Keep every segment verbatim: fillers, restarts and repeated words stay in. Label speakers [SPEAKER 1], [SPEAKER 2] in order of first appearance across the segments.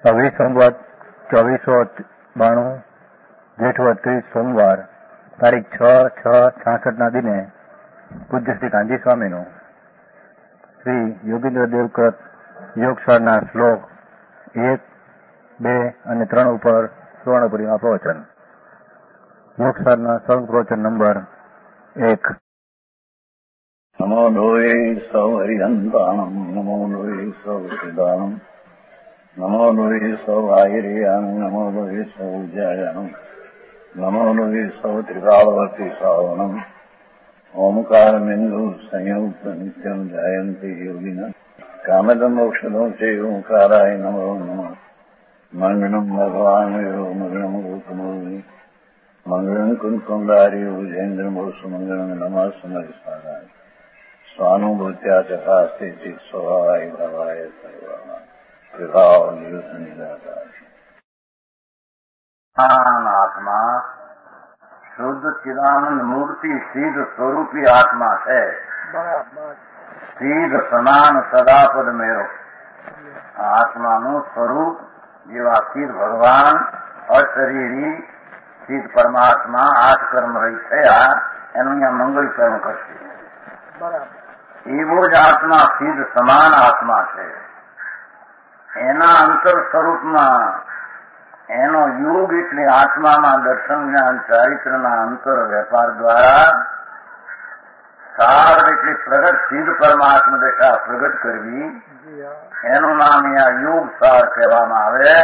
[SPEAKER 1] અવી સંવત ચોવીસો બાણું જેઠ ત્રીસ સોમવાર તારીખ છ છ છાસઠ ના દિને પૂજ્ય શ્રી કાંજી સ્વામીનું શ્રી યોગેન્દ્ર દેવકૃત યોગસારના શ્લોક એક બે અને ત્રણ ઉપર સુવર્ણપુરીમાં પ્રવચન. યોગસારના સર્વ પ્રવચન નંબર એક.
[SPEAKER 2] નમો લોહે સૌ હરિહંતાણમ નમો લોહે સૌ સિદ્ધાણમ નમો લોહે સૌ આયર્યાન નમો લોહે સૌ જયાનમ નમો લોહે સૌ ત્રિકાળવર્તી શ્રાવણમ ઓમકાર બિંદુ સંયુક્ત નિત્યમ જાયંતી યોગિના કામદમ મોક્ષદો છે ઓંકારાય નમો નમઃ. મંગળમ ભગવાન મંગળમ ગોકમોની મંગળમ કુંકુંડારી વિજેન્દ્રમોસુ મંગળમ નમઃ સમરિસ્વાદાય સ્વાનુભૂત્યા ચકાસ્તે ચિત સ્વભાવાય ભાવાય સર્વાના વિભાવ નિયુત નિરાકાર. આત્મા શુદ્ધ ચિદાનંદ મૂર્તિ સિદ્ધ સ્વરૂપી આત્મા છે. સિદ્ધ સમાન સદાપદ મેરો આત્માનું સ્વરૂપ જેવા સિદ્ધ ભગવાન અશરીરી સિદ્ધ પરમાત્મા આઠ કર્મ રહી થયા એનું અહીંયા મંગળ કર્મ કરશે. એવો જ આત્મા સિદ્ધ સમાન આત્મા છે. એના અંતર સ્વરૂપમાં એનો યોગ એટલે આત્મામાં દર્શન જ્ઞાન ચારિત્રના અંતર વેપાર દ્વારા સાર એટલે પ્રગટ સિદ્ધ પરમાત્મા દશા પ્રગટ કરવી એનું નામ અહીંયા યોગ સાર કહેવામાં આવે.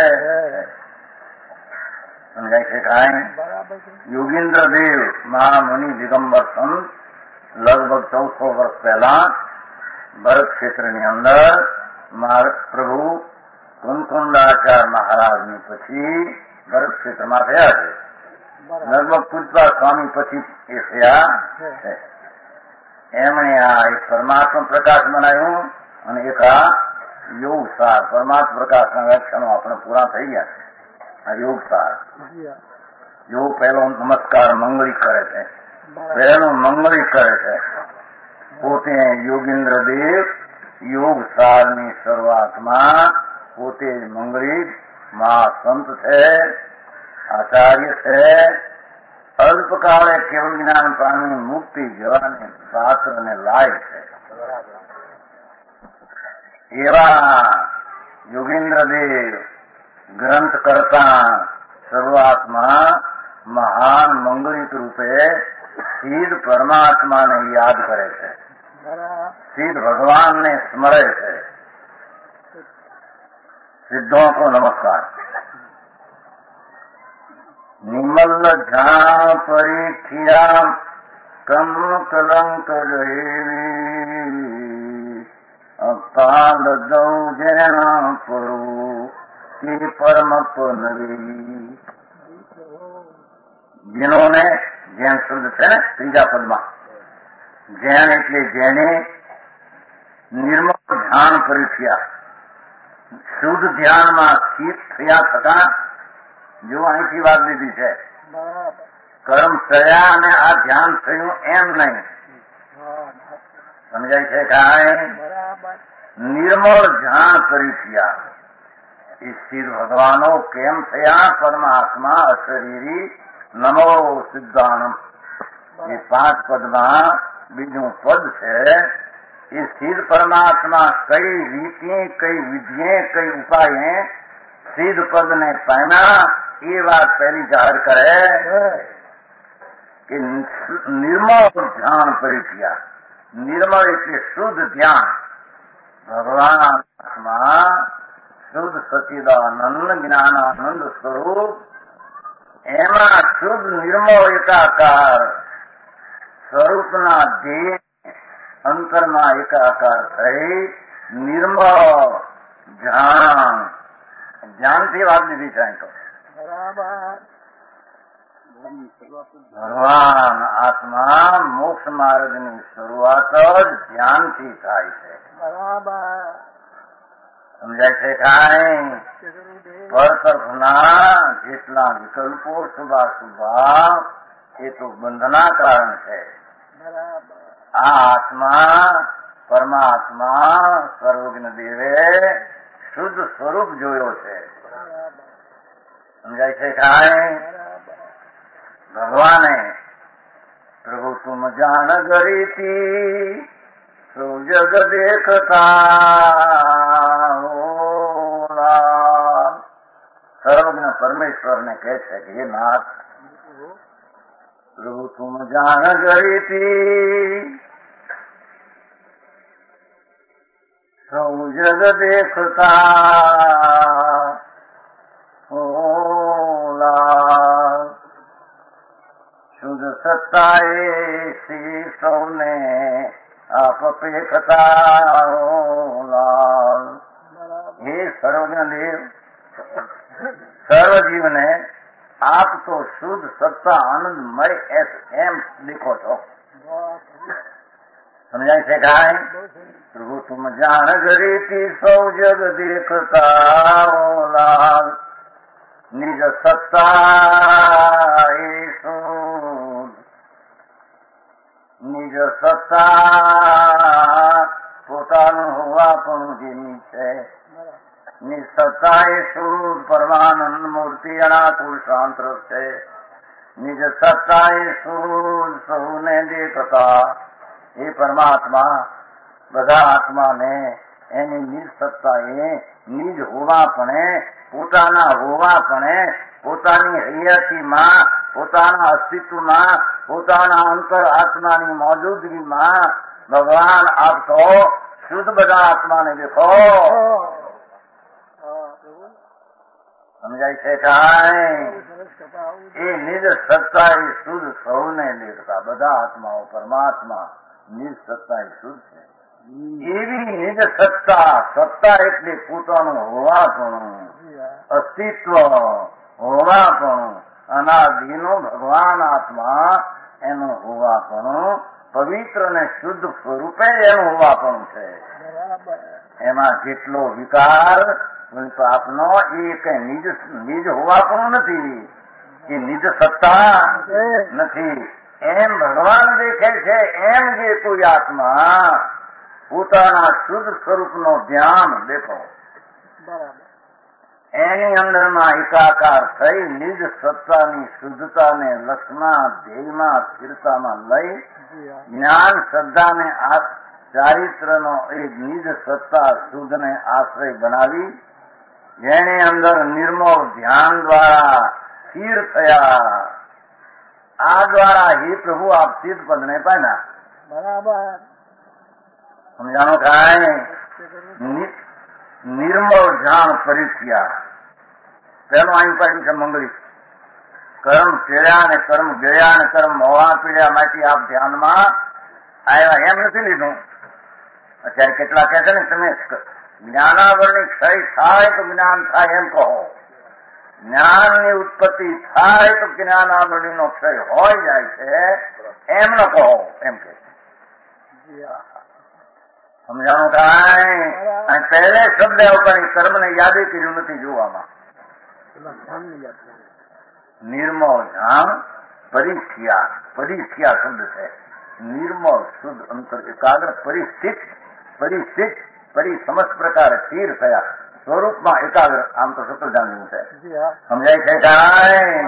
[SPEAKER 2] સમજાય છે કાંઈ? યોગેન્દ્ર દેવ મહામુનિ દિગંબર સંત લગભગ ચૌદસો વર્ષ પહેલા ભરત ક્ષેત્રની અંદર પ્રભુ કુંકુંદાચાર્ય મહારાજની પછી ભરત ક્ષેત્રમાં થયા છે. લગભગ પૂજપા સ્વામી પછી એ થયા છે. એમણે આ એક પરમાત્મા પ્રકાશ બનાવ્યું અને એક આ યોગ સાર પરમાત્મા પ્રકાશના વ્યાખ્યાનો આપણે પૂરા થઈ ગયા છે. આ યોગ સાર યોગ પહેલો નમસ્કાર મંગળી કરે છે. પહેલું મંગળી કરે છે. પોતે યોગેન્દ્ર દેવ યોગ સારની શરૂઆતમાં પોતે મંગળી મહાસંત છે, આચાર્ય છે. અલ્પકાળે કેવળ જ્ઞાન પામી મુક્તિ જવાને પાત્ર અને લાયક છે. એવા યોગેન્દ્ર દેવ ગ્રંથ કરતા શરૂઆતમાં મહાન મંગળિત રૂપે સિદ્ધ પરમાત્માને યાદ કરે છે, સિદ્ધ ભગવાનને સ્મરે છે. સિદ્ધો કો નમસ્કાર. નિમલ ઝા પરીક્ષિયા કમ કલંક રહેવી અકાલ દૌ જેના પરું કે પરમ પનવી. જેનોને જેન શબ્દ છે ને ત્રીજા પદમાં જેન એટલે જેને નિર્મળ ધ્યાન પરીક્ષા શુદ્ધ ધ્યાનમાં સ્થિત થયા થતા જો અહીંથી વાત લીધી છે કર્મ થયા અને આ ધ્યાન થયું એમ નહીં. સમજાય છે કાંઈ? નિર્મળ ધ્યાન પરીક્ષા એ સિદ્ધ ભગવાનો કેમ થયા? પરમાત્મા અશરીરી નમો સિદ્ધાણમ એ પાંચ પદમાં બીજું પદ છે. એ સિદ્ધ પરમાત્મા કઈ રીતે કઈ વિધિએ કઈ ઉપાયે સિદ્ધ પદને પામ્યા એ વાત પહેલી જાહેર કરે કે નિર્મળ ધ્યાન પરીક્ષા. નિર્મળ એટલે શુદ્ધ ધ્યાન. ભગવાન આત્મા શુદ્ધ સચિદાનંદ જ્ઞાનાનંદ સ્વરૂપ એમાં શુદ્ધ નિર્મળ એકાકાર સ્વરૂપના ધ્યેય અંતરમાં એકાકાર થઈ નિર્મળ ધ્યાન ધ્યાનથી વાત લીધી છે. તો ભગવાન આત્મા મોક્ષ માર્ગની શરૂઆત જ ધ્યાનથી થાય છે. સમજાય છે કાંઈ? પર તરફના જેટલા વિકલ્પો શુભાશુભા એ તો બંધના કારણ છે. આ આત્મા પરમાત્મા સર્વજ્ઞ દેવે શુદ્ધ સ્વરૂપ જોયો છે. સમજાય છે કાંઈ? ભગવાને પ્રભુ તુમ જાણ ગરીતી સૌ જગ દેખતા સર્વજ્ઞ પરમેશ્વરને કહે છે કે હે નાથ, પ્રભુ તુમ જાણ ગરીતી સૌ જગ દેખતા શુદ્ધ સત્તાએ શ્રી સૌને આપ પેખતા. હે સર્વજ્ઞ દેવ, સર્વજીવને આપ તો શુદ્ધ સત્તા આનંદમય એમ દેખો છો. સમજાય છે કાંઈ? પ્રભુ તુમ જાણ ગરીતી સૌ જગ દેખતા નિજ સત્તા એ શુદ્ધ, નિજ સત્તા પોતાનું હોવા પણ જેની છે. નિજ સત્તા એ શુદ્ધ પરમાનંદ મૂર્તિ અનાકુલ શાંત છે. નિજ સત્તા એ શુદ્ધ સૌને દેખતા. એ પરમાત્મા બધા આત્માને એની નિજ સત્તાએ નિજ હોવાપણે, પોતાના હોવાપણે, પોતાની હૈયાતીમાં, પોતાના અસ્તિત્વમાં, પોતાના અંતર આત્માની મોજૂદગીમાં ભગવાન આપ તો શુદ્ધ બધા આત્માને દેખો. સમજાય છે કાંઈ? એ નિજ સત્તા એ શુદ્ધ સૌને દેખતા. બધા આત્માઓ પરમાત્મા નિજ સત્તા એ શુદ્ધ છે. એવી નિજ સત્તા, સત્તા એટલે પોતાનું હોવાપણું, અસ્તિત્વ હોવાપણું, અનાદિનો ભગવાન આત્મા એનું હોવાપણું, પવિત્ર ને શુદ્ધ સ્વરૂપે એનું હોવાપણું છે. એમાં જેટલો વિકાર આપનો એ કઈ નિજ નિજ હોવાપણું નથી, એ નિજ સત્તા નથી. એમ ભગવાન દેખે છે એમ જે કોઈ આત્મા પોતાના શુદ્ધ સ્વરૂપનો ધ્યાન દેખો, એની અંદરમાં એકાકાર થઈ નિજ સત્તાની શુદ્ધતાને લક્ષમાં, ધ્યેયમાં, સ્થિરતામાં લઈ જ્ઞાન શ્રદ્ધાને ચારિત્રનો એ નિજ સત્તા શુદ્ધને આશ્રય બનાવી જેને અંદર નિર્મળ ધ્યાન દ્વારા સ્થિર થયા. આ દ્વારા હે પ્રભુ આપ સિદ્ધ પદને પામ્યા. બરાબર સમજાણો કાંઈ? નિર્મળ ધ્યાન પરિથ્યા. પેલું અહીં પડ્યું છે મંગળી. કર્મ ચેડ્યા ને કર્મ ગયા ને કર્મ મોવા પીડ્યા માંથી આપ ધ્યાનમાં આવ્યા એમ નથી લીધું. અત્યારે કેટલા કહે છે ને તમે જ્ઞાનાવરણી ક્ષય થાય તો જ્ઞાન થાય એમ કહો, જ્ઞાનની ઉત્પત્તિ થાય તો જ્ઞાનાવરણીનો ક્ષય હોય જાય છે એમ ન કહો, એમ કે સમજાણું કાંઈ? પહેલે શબ્દ ઉપર કર્મને યાદી કર્યું નથી જોવામાં. નિર્મળ ધ્યાન પરિસ્થિયા, પરિસ્થિયા શબ્દ છે. નિર્મળ શુદ્ધ અંતર એકાગ્ર પરિસ્થિત, પરિસ્થિત પરી સમસ્ત પ્રકારે સ્થિર થયા સ્વરૂપમાં એકાગ્ર. આમ તો સૂત્ર જાણવું છે. સમજાય છે કાંઈ?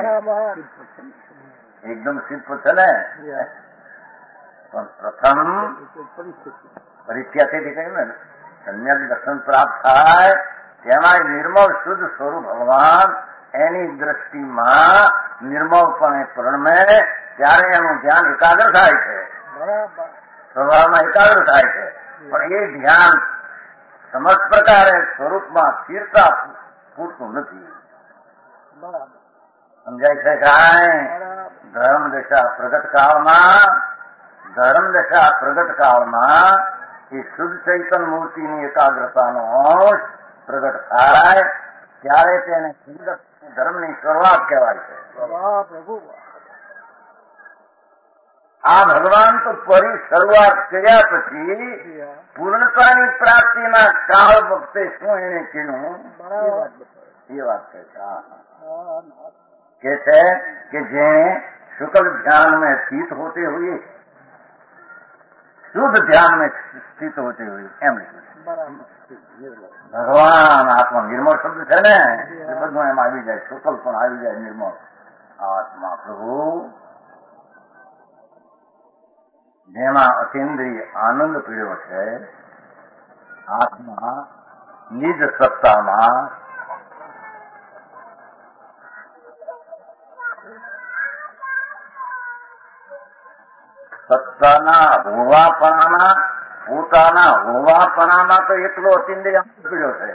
[SPEAKER 2] એકદમ સિદ્ધ છે ને. પણ પ્રથમ પરિસ્થિતિથી કહ્યું ને સમ્યક દર્શન પ્રાપ્ત થાય તેમાં નિર્મળ શુદ્ધ સ્વરૂપ ભગવાન એની દ્રષ્ટિમાં નિર્મળપણે પ્રણમે ત્યારે એનું ધ્યાન એકાગ્ર થાય છે, સ્વભાવમાં એકાગ્ર થાય છે. પણ એ ધ્યાન સમસ્ત પ્રકારે સ્વરૂપમાં સ્થિરતા પૂરતું નથી. સમજાય છે કાંઈ? ધર્મ દશા પ્રગટ કાળમાં, ધર્મ દશા પ્રગટ કાળમાં એ શુદ્ધ ચૈતન્ય મૂર્તિની એકાગ્રતાનો અંશ પ્રગટ થાય ત્યારે તેને ધર્મની શરૂઆત કહેવાય છે. આ ભગવાન તો ફરી શરૂઆત કર્યા પછી પૂર્ણતાની પ્રાપ્તિના કાળ વખતે શું એને કીધું એ વાત છે. કે છે કે જેને શુક્લ ध्यान में स्थित होते हुए शुद्ध ध्यान में स्थित होते हुए एम ભગવાન આત્મા નિર્મળ શબ્દ છે ને એ બધું એમ આવી જાય, સુકલ પણ આવી જાય, નિર્મળ આત્મા પ્રભુ જેમાં અતિન્દ્રિય આનંદ પીડ્યો છે, આત્મા નિજ સત્તામાં સત્તાના હોવાપણામાં પોતાના હોવાપણામાં તો એટલો અતિન્દ્રિય આનંદ પીડ્યો છે.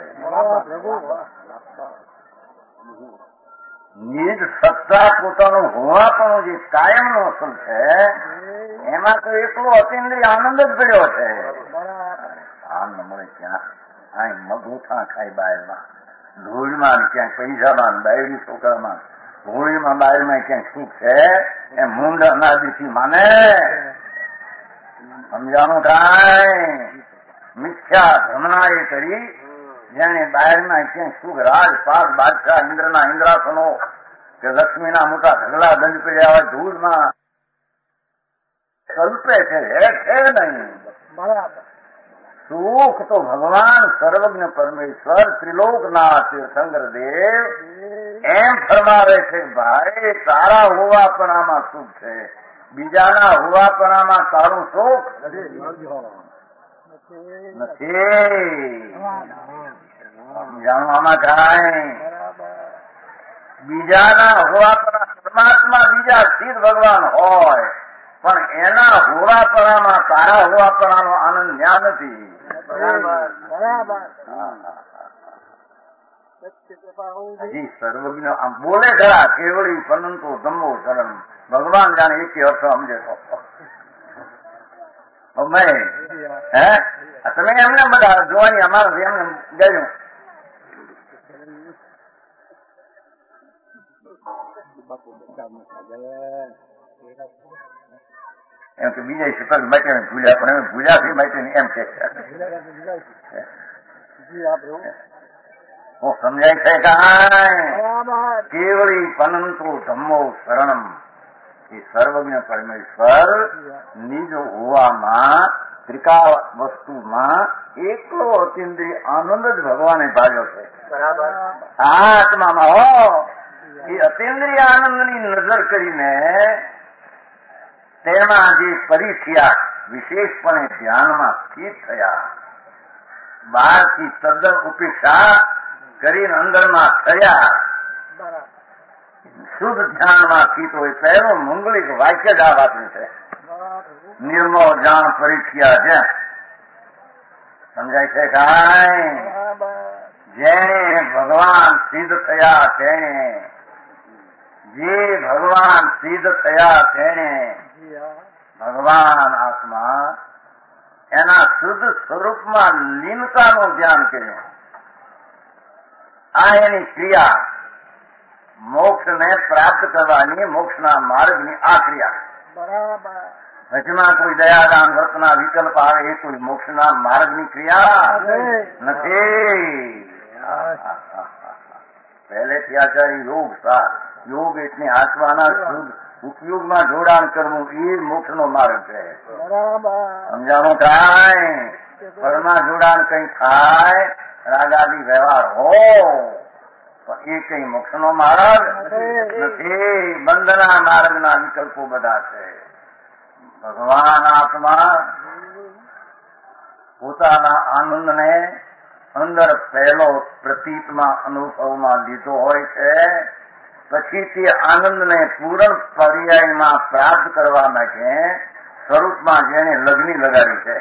[SPEAKER 2] નિજ સત્તા પોતાનું હોવાપણું જે કાયમનો અસલ છે એમાં તો એટલો અતિન્દ્રિય આનંદ જ પીડ્યો છે. આનંદ મળે ક્યાં? અહીં મગુથા ખાય બાયરમાં, ધૂળમાં ક્યાંક પૈસામાં, બાયડી છોકરામાં, હોળીમાં બાયરમાં ક્યાંક સુખ છે એ મૂંડ અનાદિથી માને સમજાનું થાય. મિથ્યા ભ્રમણાએ કરી જેને બાયરમાં ક્યાંક સુખ, રાજપાટ, બાદશાહ, ઇન્દ્રના ઇન્દ્રાસનો કે લક્ષ્મીના મોટા ઢગલા દંડ પડ્યા હોય ધૂળમાં કલ્પે છે, હે છે નહીં. બરાબર. સુખ તો ભગવાન સર્વજ્ઞ પરમેશ્વર ત્રિલોકના તીર્થંકર દેવ એમ ફરમાવે છે, ભાઈ તારા હોવાપણામાં સુખ છે, બીજાના હોવાપણામાં તારું સુખ નથી. જાણવામાં થાય બીજાના હોવાપણા પરમાત્મા બીજા સ્થિત ભગવાન હોય પણ એના હોવાપણામાં તારા હોવાપણાનો આનંદ ન્યા નથી. હજી સર્વજ્ઞ આમ બોલે ખરા કેવળી પરંતુ ધમ્મો શરણ, ભગવાન જાણે એક અર્થ સમજે તો હે તમે એમને બધા જોવાની અમારે એમને ગયું એમ કે બીજા શિકાર માટે ભૂલ્યા પણ એમ ભૂલ્યા માટે એમ કે હું સમજાય છે કાંઈ કેવળી પરંતુ ધમ્મો શરણમ એ સર્વજ્ઞ પરમેશ્વર નિજ હોવામાં ત્રિકા વસ્તુમાં એકલો અતિન્દ્રિય આનંદ જ ભગવાને પાડ્યો છે. આત્મામાં હો એ અતિન્દ્રિય આનંદની નજર કરીને તેમાં જે પરિથ્યા વિશેષપણે ધ્યાનમાં સ્થિત થયા, બહારથી તદ્દન ઉપેક્ષા કરીને અંદરમાં થયા, શુદ્ધ ધ્યાનમાં સ્થિત હોય. પહેલું મંગલિક વાક્ય જ આ વાતનું છે, નિર્મળ જાણ પરિથ્યા જેમ સમજાય છે કાંઈ? જેને ભગવાન સિદ્ધ થયા તેને, જે ભગવાન સિદ્ધ થયા તેને ભગવાન આત્મા એના શુદ્ધ સ્વરૂપમાં લીનતાનું ધ્યાન કર્યું. આ એની ક્રિયા મોક્ષને પ્રાપ્ત કરવાની, મોક્ષના માર્ગની આ ક્રિયા. વચમાં કોઈ દયાદાન વ્રતના વિકલ્પ આવે એ કોઈ મોક્ષના માર્ગની ક્રિયા નથી. પહેલેથી આચાર્ય યોગ સાર, યોગ એટલે આત્માના શુદ્ધ ઉપયોગમાં જોડાણ કરવું એ મોક્ષનો માર્ગ છે. સમજાણું થાય? ફળમાં જોડાણ કઈ થાય, રાગાદી વ્યવહાર હો પણ એ કઈ મોક્ષનો માર્ગ નથી. બંધના માર્ગના વિકલ્પો બધા છે. ભગવાન આત્મા પોતાના આનંદને અંદર પહેલો પ્રતીતમાં અનુભવમાં લીધો હોય છે, પછી તે આનંદને પૂર્ણ પર્યાયમાં પ્રાપ્ત કરવા માટે સ્વરૂપમાં જેને લગ્ની લગાડી છે,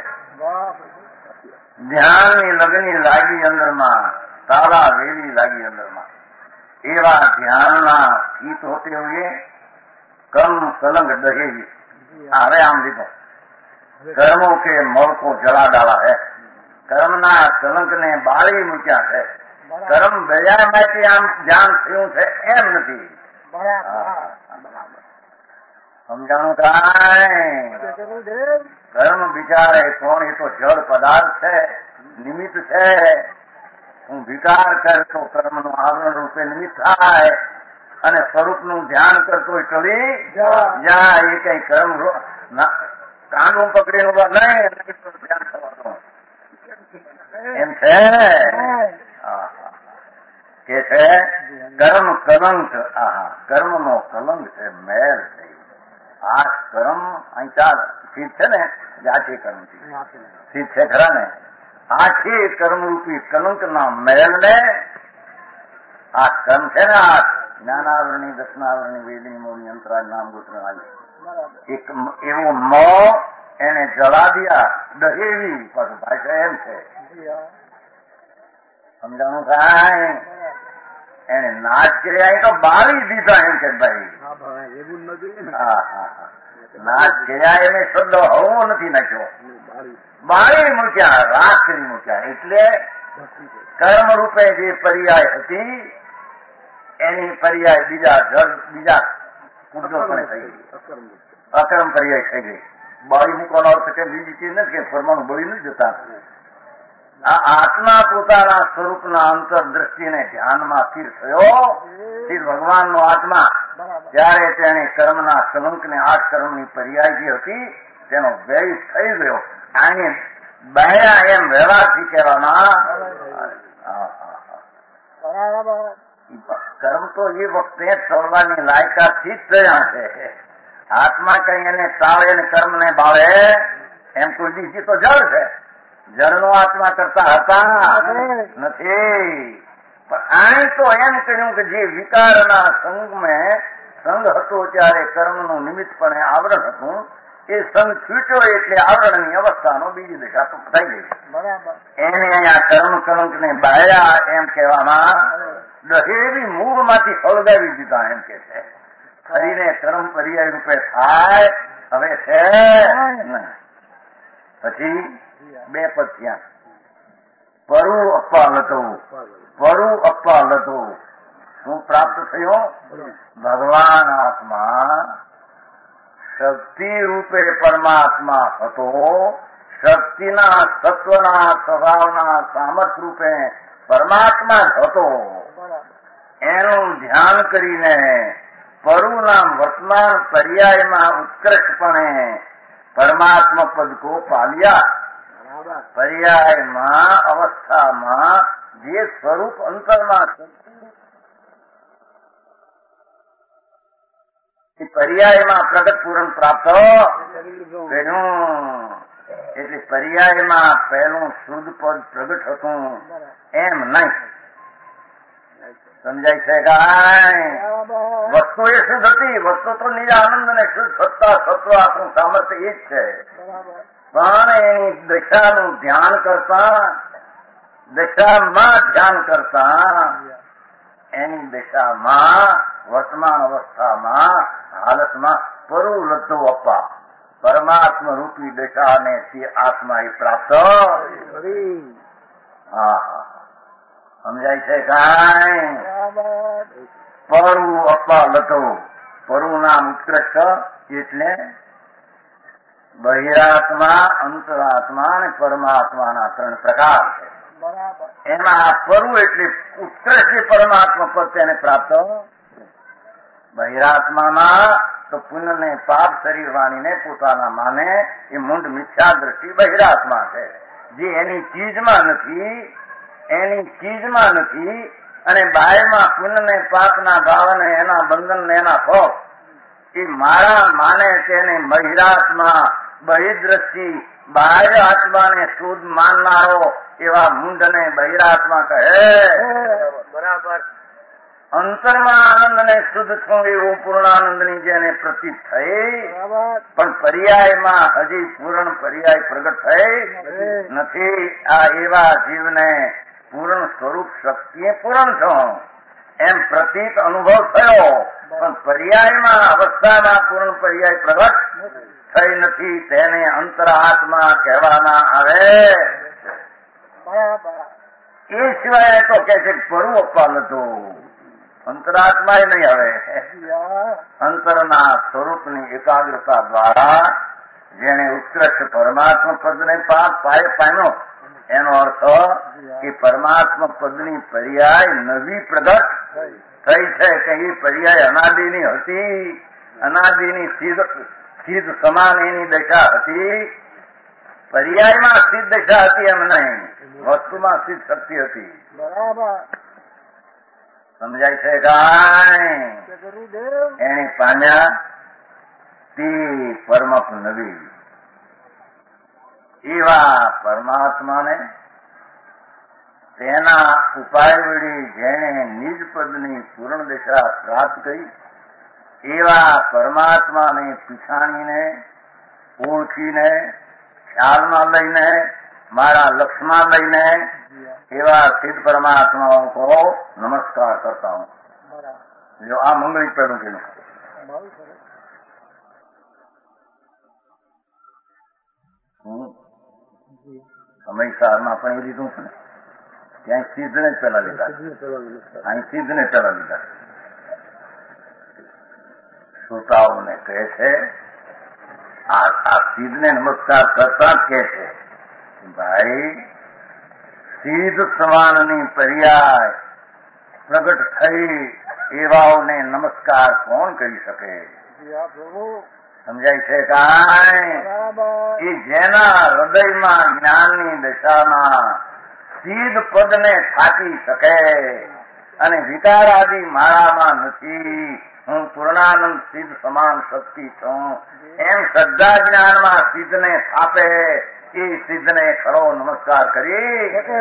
[SPEAKER 2] ધ્યાનની લગ્ની લાગી અંદરમાં, તારા વેલી લાગી અંદરમાં, એવા ધ્યાનના સ્થિત હોતે હુએ કર્મ કલંક દહેવી. હવે આમ લીધો કર્મો કે મળ કો જલા ડાલા હે, કર્મના કલંક ને બાળી મૂક્યા છે. કર્મ દયા માટે આમ ધ્યાન થયું છે એમ નથી. સમજાણું થાય? કર્મ બિચારે કોણ? એ તો જળ પદાર્થ છે, નિમિત્ત છે. હું વિકાર કરતો કર્મનું આવરણ રૂપે નિમિત્ત થાય અને સ્વરૂપનું ધ્યાન કરતો ટળી જાય. એ કઈ કર્મ કાંડું પકડીને નહીં ધ્યાન થવાનું. એમ છે કે છે કર્મ કલંક. આહા, કર્મ નો કલંક છે, મેલ છે. આ કર્મ અહીં ચાર સીધ છે ને, આખી કર્મ સીધ છે ખરા ને, આખી કર્મરૂપી કલંક ના મેલ ને આ કર્મ છે ને, આ જ્ઞાનાવરણી, દર્શનાવરણી, વેદની, મૌની, અંતરાજ, નામ, ગોત્ર એક એવો મો એને જલા દિયા દહેવી પાછું ભાષા એમ છે. સમજાણું થાય? એને નાશ કર્યા તો બાળી દીધા એમ કે ભાઈ. હા હા હા, નાશ કર્યા એને શબ્દ હળવો નથી નાખ્યો, બાળી મૂક્યા, રાખ કરી મૂક્યા. એટલે કર્મ રૂપે જે પર્યાય હતી એની પર્યાય બીજા જળ બીજા પૂર્જો પણ થઈ ગઈ, અકર્મ પર્યાય થઈ ગઈ. બાળી મૂકવાનો અર્થ કે બીજી ચીજ નથી કે પરમાણુ બળી નથી જતા. આ આત્મા પોતાના સ્વરૂપના અંતરદ્રષ્ટિને ધ્યાનમાં સ્થિર થયો, સ્થિર ભગવાનનો આત્મા, ત્યારે તેને કર્મના કલંકને આઠ કર્મની પર્યાય જે હતી તેનો વ્યય થઈ ગયો. આને બહેરા એમ વ્યવહારથી કહેવામાં. કર્મ તો એ વખતે ચડવાની લાયકાતથી જ થયા છે. આત્મા કઈ એને ચાળે ને કર્મ ને બાળે એમ કોઈ દીધી તો જળ છે. જળનો આત્મા કરતા હતા નથી. પણ અહીં તો એમ કહ્યું કે જે વિકારના સંઘમાં સંઘ હતો ત્યારે કર્મનું નિમિત્તપણે આવરણ હતું, એ સંઘ છૂટ્યો એટલે આવરણની અવસ્થાનો બીજી દિશા તો થઈ ગઈ. એને અહીંયા કર્મ કલંક ને બાળ્યા એમ કહેવામાં. દહેવી મૂળમાંથી સળગાવી દીધા એમ કે છે. ફરીને કર્મ પર્યાય રૂપે થાય હવે છે. પછી બે પદ ત્યાં પરુ અપ્પા લતો, પરુ અપ્પા લતો. શું પ્રાપ્ત થયો? ભગવાન આત્મા શક્તિ રૂપે પરમાત્મા હતો. શક્તિના તત્વના સ્વભાવના સામર્થ્ય રૂપે પરમાત્મા જ હતો. એનું ધ્યાન કરીને પરુના વર્તમાન પર્યાયમાં ઉત્કૃષ્ટપણે પરમાત્મા પદ કો પાલ્યા. પર્યાયમાં અવસ્થામાં જે સ્વરૂપ અંતરમાં પર્યાયમાં પ્રગટ પૂરણ પ્રાપ્ત કર્યું. એટલે પર્યાયમાં પહેલું શુદ્ધ પદ પ્રગટ હતું એમ નહીં. સમજાય છે કાંઈ? વસ્તુ એ શુદ્ધ હતી, વસ્તુ તો નિજ આનંદ ને શુદ્ધ સત્તા સત્વ આપણું સામર્થ્ય એ જ છે. પણ એની દશાનું ધ્યાન કરતા, દશામાં ધ્યાન કરતા, એની દશામાં વર્તમાન અવસ્થામાં હાલતમાં પરુ લબ્ધો અપ્પા પરમાત્મા રૂપી દશાને તે આત્મા એ પ્રાપ્ત. હા હા, સમજાય છે કાંઈ? પરુ અપ્પા લતો. પરુ નામ ઉત્કૃષ્ટ એટલે બહિરાત્મા, અંતરાત્મા અને પરમાત્માના ત્રણ પ્રકાર છે. એમાં પરુ એટલે ઉત્કૃષ્ટ પરમાત્મા પદ તેને પ્રાપ્ત. બહિરાત્મામાં તો પુણ્ય ને પાપ શરીર વાણીને પોતાના માને એ મૂંડ મિથ્યા દ્રષ્ટિ બહિરાત્મા છે, જે એની ચીજમાં નથી, એની ચીજમાં નથી. અને બાયમાં પુણ્ય ને પાપના ભાવને એના બંધન ને એના ભોગ એ મારા માને તેને બહિરાત્મા, બહિદ્રષ્ટિ, બાહ્ય આત્માને શુદ્ધ માનનારો એવા મૂંઢને બહિરાત્મા કહે. બરાબર. અંતરમાં આનંદ ને શુદ્ધ છું એવું પૂર્ણાનંદની જેને પ્રતીત થઈ, પણ પર્યાયમાં હજી પૂર્ણ પર્યાય પ્રગટ થઈ નથી. આ એવા જીવને પૂર્ણ સ્વરૂપ શક્તિએ પૂર્ણ છો એમ પ્રતીત અનુભવ થયો, પણ પર્યાયમાં અવસ્થામાં પૂર્ણ પર્યાય પ્રગટ થઈ નથી. તેને અંતરાત્મા કહેવામાં આવે. એ સિવાય તો કે છે પરુ અપ્પા લતો. અંતરાત્મા એ નહીં. હવે અંતરના સ્વરૂપની એકાગ્રતા દ્વારા જેને ઉત્કૃષ્ટ પરમાત્મા પદને પામ્યો, એનો અર્થ કે પરમાત્મા પદની પર્યાય નવી પ્રગટ થઈ છે કે એ પર્યાય અનાદિની હતી. અનાદિની સીધ સીધ સમાન એની દશા હતી. પર્યાયમાં સિદ્ધ દશા હતી એમ નહીં, વસ્તુમાં સિદ્ધ શક્તિ હતી.
[SPEAKER 3] બરાબર
[SPEAKER 2] સમજાય છે કાંઈ? એને પામ્યા તે પરમપ નવી એવા પરમાત્માને તેના ઉપાય વળી જેને નિજ પદની પૂર્ણ દશા પ્રાપ્ત કરી એવા પરમાત્માને પીછાણીને ઓળખીને ખ્યાલમાં લઈને મારા લક્ષમાં લઈને એવા સિદ્ધ પરમાત્માઓ કો નમસ્કાર કરતા હું. જો આ મંગલિક પેલું કેલું સમયસારમાં પણ એ લીધું છે ને, ત્યાં સિદ્ધ ને પેલા લીધા, અહીં સિદ્ધ ને પેલા લીધા. શ્રોતાઓને કહે છે આ સિદ્ધ ને નમસ્કાર કરતા જ કહે છે ભાઈ સિદ્ધ સમાનની પર્યાય પ્રગટ થઈ એવાઓને નમસ્કાર કોણ કરી શકે? સમજાય છે કાંઈ? એ જેના હૃદયમાં જ્ઞાનની દશામાં સિદ્ધ પદને થાકી શકે અને વિકાર આદિ માળામાં નથી, હું પૂર્ણાનંદ સિદ્ધ સમાન શક્તિ છું એમ શ્રદ્ધા જ્ઞાનમાં સિદ્ધને થાપે એ સિદ્ધને ખરો નમસ્કાર કરી.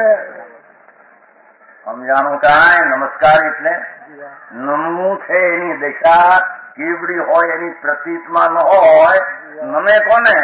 [SPEAKER 2] સમજાણું કાંઈ? નમસ્કાર એટલે નમવું છે એની દશા કેવડી હોય એની પ્રતીતમાં ન હોય, નમે કોને?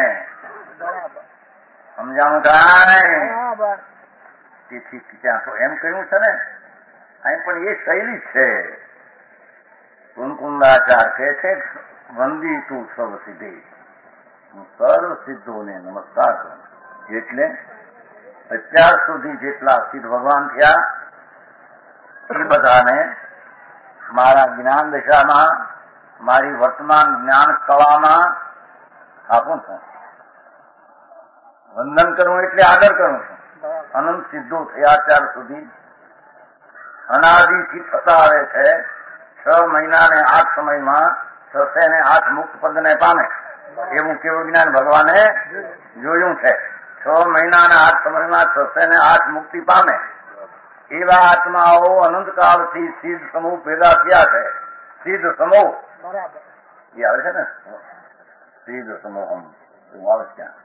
[SPEAKER 2] સમજાણું કાંઈ? તેથી ત્યાં તો એમ કહ્યું છે ને, અહીં પણ એ શૈલી છે. કુંકુંદાચાર કહે છે વંદી તું સર્વ સિદ્ધિ, હું સર્વ સિદ્ધોને નમસ્કાર કરું. એટલે અત્યાર સુધી જેટલા સિદ્ધ ભગવાન થયા એ બધાને મારા જ્ઞાન દશામાં મારી વર્તમાન જ્ઞાન કળામાં આપું છું. વંદન કરવું એટલે આદર કરું છું. અનંત સિદ્ધો થયા અત્યાર સુધી અનાદિથી થતા આવે છે. છ મહિના ને આઠ સમયમાં છસે ને આઠ મુક્ત પદને પામે એવું કેવું જ્ઞાન ભગવાને જોયું છે. છ મહિના ને આઠ સમયમાં છસે ને આઠ મુક્તિ પામે એવા આત્માઓ અનંતકાળથી સિદ્ધ સમૂહ પેદા થયા છે. સિદ્ધ સમૂહ એ આવે છે ને, સિદ્ધ સમૂહ એવું આવે છે ત્યાં